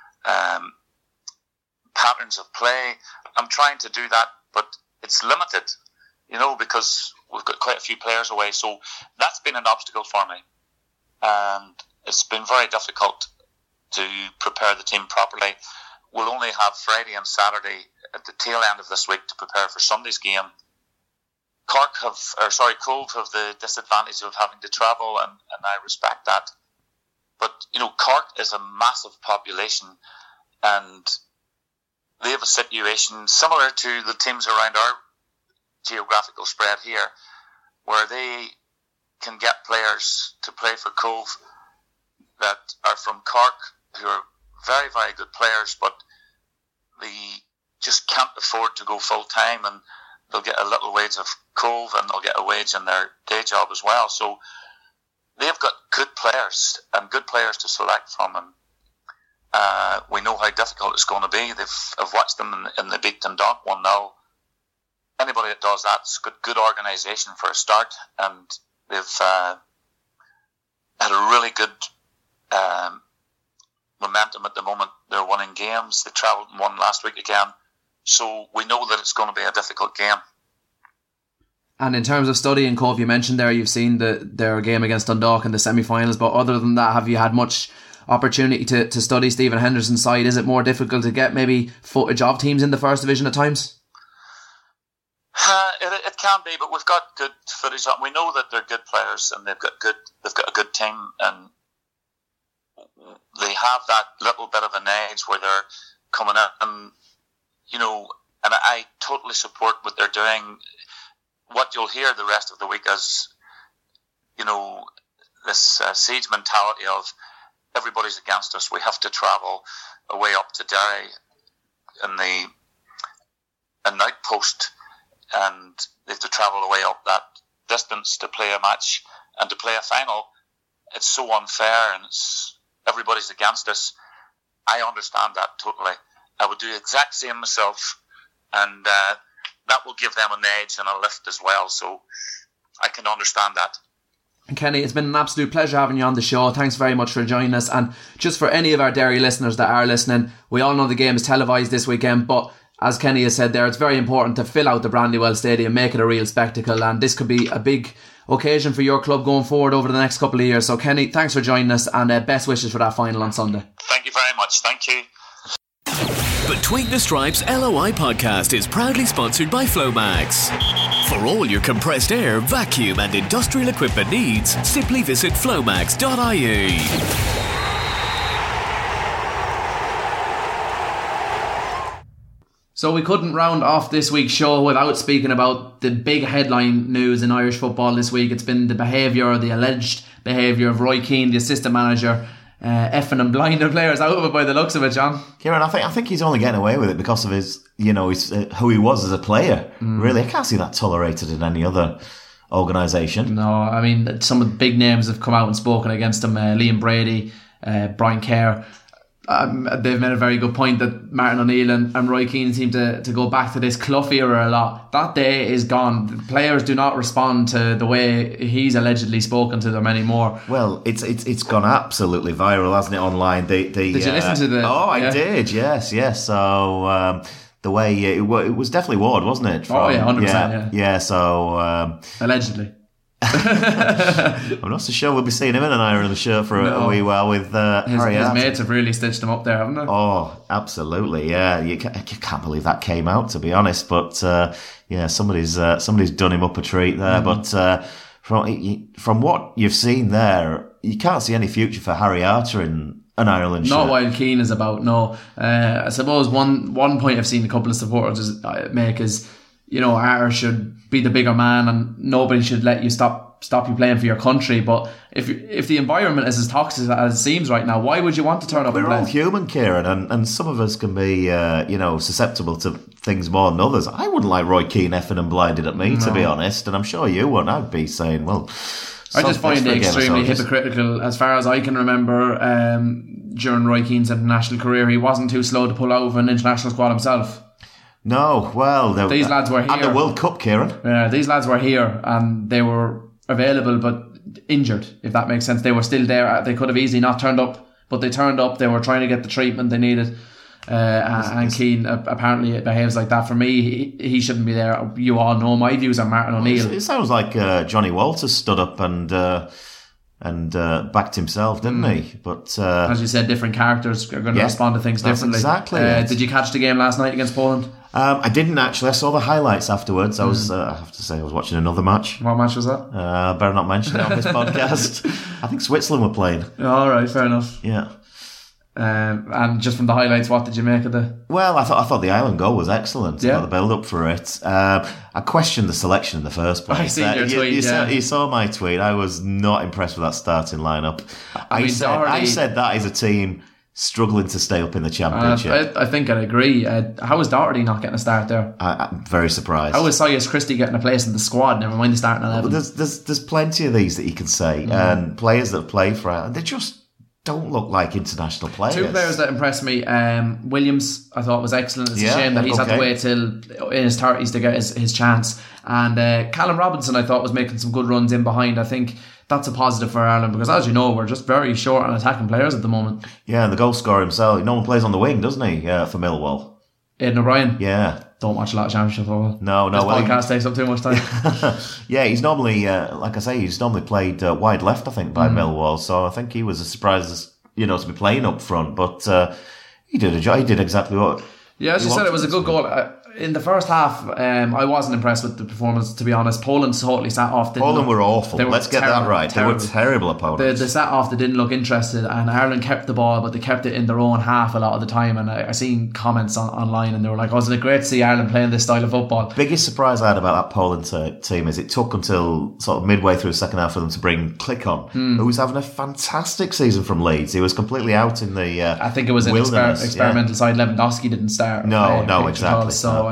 S7: patterns of play. I'm trying to do that, but it's limited, because we've got quite a few players away. So that's been an obstacle for me. And it's been very difficult to prepare the team properly. We'll only have Friday and Saturday at the tail end of this week to prepare for Sunday's game. Cove have the disadvantage of having to travel, and I respect that. But, Cork is a massive population, and they have a situation similar to the teams around our geographical spread here, where they can get players to play for Cove that are from Cork, who are very, very good players, but they just can't afford to go full time, and they'll get a little wage of Cove and they'll get a wage in their day job as well. So they've got good players and good players to select from, and we know how difficult it's going to be. I've watched them in the beat Dundalk 1-0. Anybody that does that's got good organisation for a start, and they've had a really good momentum at the moment. They're winning games. They travelled and won last week again. So we know that it's going to be a difficult game.
S2: And in terms of studying Cove, you mentioned there you've seen their game against Dundalk in the semi-finals, but other than that, have you had much opportunity to study Stephen Henderson's side, is it more difficult to get maybe footage of teams in the First Division at times?
S7: It can be, but we've got good footage on. We know that they're good players and they've got a good team, and they have that little bit of an edge where they're coming in, and and I totally support what they're doing. What you'll hear the rest of the week is, this siege mentality of everybody's against us. We have to travel away up to Derry in an outpost, and they have to travel away up that distance to play a match and to play a final. It's so unfair, and everybody's against us. I understand that totally. I would do the exact same myself, and that will give them an edge and a lift as well. So I can understand that.
S2: Kenny, it's been an absolute pleasure having you on the show. Thanks very much for joining us. And just for any of our Derry listeners that are listening, we all know the game is televised this weekend, but as Kenny has said there, it's very important to fill out the Brandywell Stadium, make it a real spectacle, and this could be a big occasion for your club going forward over the next couple of years. So Kenny, thanks for joining us, and best wishes for that final on Sunday.
S7: Thank you very much. Thank you.
S1: Between the Stripes LOI podcast is proudly sponsored by Flomax. For all your compressed air, vacuum and industrial equipment needs, simply visit flomax.ie.
S2: So we couldn't round off this week's show without speaking about the big headline news in Irish football this week. It's been the alleged behaviour of Roy Keane, the assistant manager, effing and blinding players out of it by the looks of it, John.
S3: Kieran, I think he's only getting away with it because of his who he was as a player. Really, I can't see that tolerated in any other organisation.
S2: No, I mean, some of the big names have come out and spoken against him. Liam Brady, Brian Kerr. They've made a very good point that Martin O'Neill and Roy Keane seem to go back to this Clough era a lot. That day is gone. The players do not respond to the way he's allegedly spoken to them anymore.
S3: Well, it's gone absolutely viral, hasn't it, online? Did
S2: you listen to the...
S3: Oh, I did, yes. So... the way it was definitely Ward, wasn't it?
S2: 100%.
S3: Yeah. So
S2: allegedly,
S3: I'm not so sure we'll be seeing him in an Ireland shirt for a wee while with Harry.
S2: His mates have really stitched him up there, haven't they?
S3: Oh, absolutely. Yeah, you can't believe that came out, to be honest. But somebody's done him up a treat there. But from what you've seen there, you can't see any future for Harry Arter in an Ireland shirt.
S2: Not while Keane is about, no. I suppose one point I've seen a couple of supporters make is, Arter should be the bigger man and nobody should let you stop you playing for your country. But if the environment is as toxic as it seems right now, why would you want to turn up and play?
S3: We're all human, Kieran, and some of us can be susceptible to things more than others. I wouldn't like Roy Keane effing and blinded at me, to be honest, and I'm sure you wouldn't. I'd be saying, well...
S2: I just find it extremely hypocritical. As far as I can remember, during Roy Keane's international career, he wasn't too slow to pull out of an international squad himself.
S3: No, well...
S2: These lads were here.
S3: And the World Cup, Kieran.
S2: Yeah, these lads were here and they were available but injured, if that makes sense. They were still there. They could have easily not turned up, but they turned up. They were trying to get the treatment they needed. And Keane apparently behaves like that. For me, he shouldn't be there. You all know my views on Martin O'Neill.
S3: It sounds like Johnny Walters stood up and backed himself, didn't he? But
S2: as you said, different characters are going to respond to things differently.
S3: Exactly.
S2: Did you catch the game last night against Poland?
S3: I didn't actually. I saw the highlights afterwards. I was, I have to say, I was watching another match.
S2: What match was that?
S3: Better not mention it on this podcast. I think Switzerland were playing.
S2: All right, fair enough.
S3: Yeah.
S2: And just from the highlights, what did you make of the...
S3: Well, I thought the Ireland goal was excellent. Yeah. The build-up for it. I questioned the selection in the first place.
S2: I seen your tweet,
S3: you saw my tweet. I was not impressed with that starting lineup. I said that is a team struggling to stay up in the championship.
S2: I think I'd agree. How is Doherty not getting a start there?
S3: I'm very surprised.
S2: How is Sias Christie getting a place in the squad? Never mind the starting 11.
S3: There's plenty of these that you can say, and players that play for it, they just don't look like international players.
S2: Two players that impressed me. Williams, I thought was excellent. It's a shame that he's had to wait till in his 30s to get his chance. And Callum Robinson, I thought, was making some good runs in behind. I think that's a positive for Ireland because, as you know, we're just very short on attacking players at the moment.
S3: Yeah, and the goal scorer himself, no one plays on the wing, doesn't he, for Millwall?
S2: Aidan O'Brien?
S3: Yeah.
S2: Don't watch a lot of Championship football.
S3: No.
S2: This podcast takes up too much time.
S3: Yeah, he's normally, like I say, he's normally played wide left, I think, by Millwall. So I think he was as surprised to be playing up front. But he did a job. He did exactly what.
S2: Yeah, as you said, it was a good goal. In the first half, I wasn't impressed with the performance, to be honest. Poland totally sat off.
S3: Poland were awful. Let's get that right. Terrible. They were terrible opponents.
S2: They sat off. They didn't look interested, and Ireland kept the ball, but they kept it in their own half a lot of the time. And I seen comments online, and they were like, "Wasn't it great to see Ireland playing this style of football?"
S3: Biggest surprise I had about that Poland team is it took until sort of midway through the second half for them to bring Click on, who was having a fantastic season from Leeds. He was completely out in the
S2: I think it was an experimental side. Lewandowski didn't start.
S3: No, exactly.
S2: So.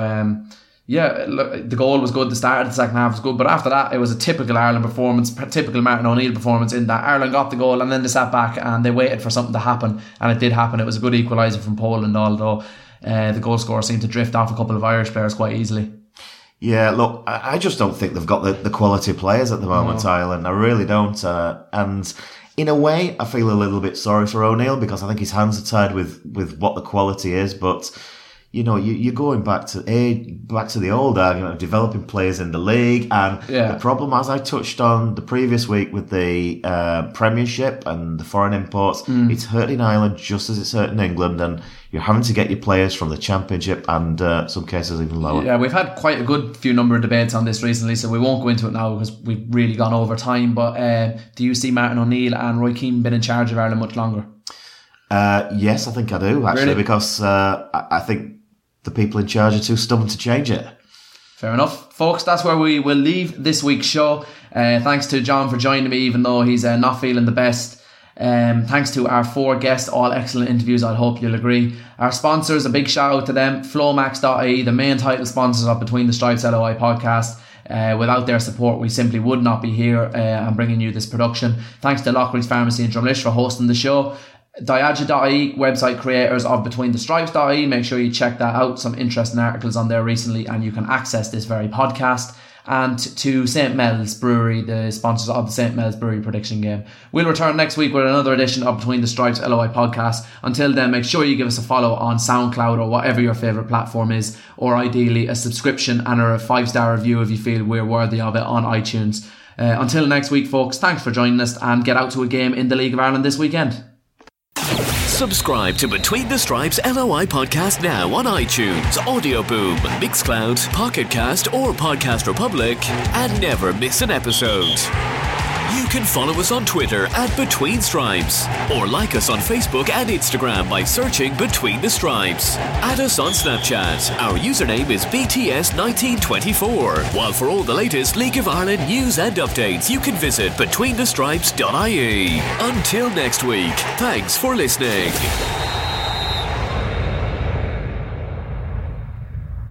S2: Look, the goal was good. The start of the second half was good, but after that, it was a typical Ireland performance, typical Martin O'Neill performance. In that Ireland got the goal and then they sat back and they waited for something to happen, and it did happen. It was a good equaliser from Poland, although the goal scorer seemed to drift off a couple of Irish players quite easily.
S3: Yeah, look, I just don't think they've got the quality of players at the moment, Ireland. I really don't, and in a way, I feel a little bit sorry for O'Neill because I think his hands are tied with what the quality is, but. You're going back to the old argument of developing players in the league, and the problem, as I touched on the previous week with the Premiership and the foreign imports, it's hurting Ireland just as it's hurting England, and you're having to get your players from the Championship and some cases even lower.
S2: Yeah, we've had quite a good few number of debates on this recently, so we won't go into it now because we've really gone over time. But do you see Martin O'Neill and Roy Keane been in charge of Ireland much longer?
S3: Yes, I think I do actually,
S2: really?
S3: Because I think the people in charge are too stubborn to change it.
S2: Fair enough. Folks, that's where we will leave this week's show. Thanks to John for joining me, even though he's not feeling the best. Thanks to our 4 guests, all excellent interviews, I hope you'll agree. Our sponsors, a big shout out to them, Flowmax.ie, the main title sponsors of Between the Stripes LOI podcast. Without their support, we simply would not be here and bringing you this production. Thanks to Lockridge Pharmacy in Drumlish for hosting the show. Diageo.ie, website creators of BetweenTheStripes.ie. Make sure you check that out. Some interesting articles on there recently, and you can access this very podcast. And to St. Mel's Brewery, the sponsors of the St. Mel's Brewery prediction game. We'll return next week with another edition of Between the Stripes LOI podcast. Until then, make sure you give us a follow on SoundCloud or whatever your favourite platform is, or ideally a subscription and a 5-star review if you feel we're worthy of it on iTunes. Until next week, folks, thanks for joining us, and get out to a game in the League of Ireland this weekend.
S1: Subscribe to Between the Stripes LOI podcast now on iTunes, Audio Boom, Mixcloud, Pocket Cast or Podcast Republic, and never miss an episode. You can follow us on Twitter at Between Stripes, or like us on Facebook and Instagram by searching Between the Stripes. Add us on Snapchat. Our username is BTS1924. While for all the latest League of Ireland news and updates, you can visit BetweenTheStripes.ie. Until next week, thanks for listening.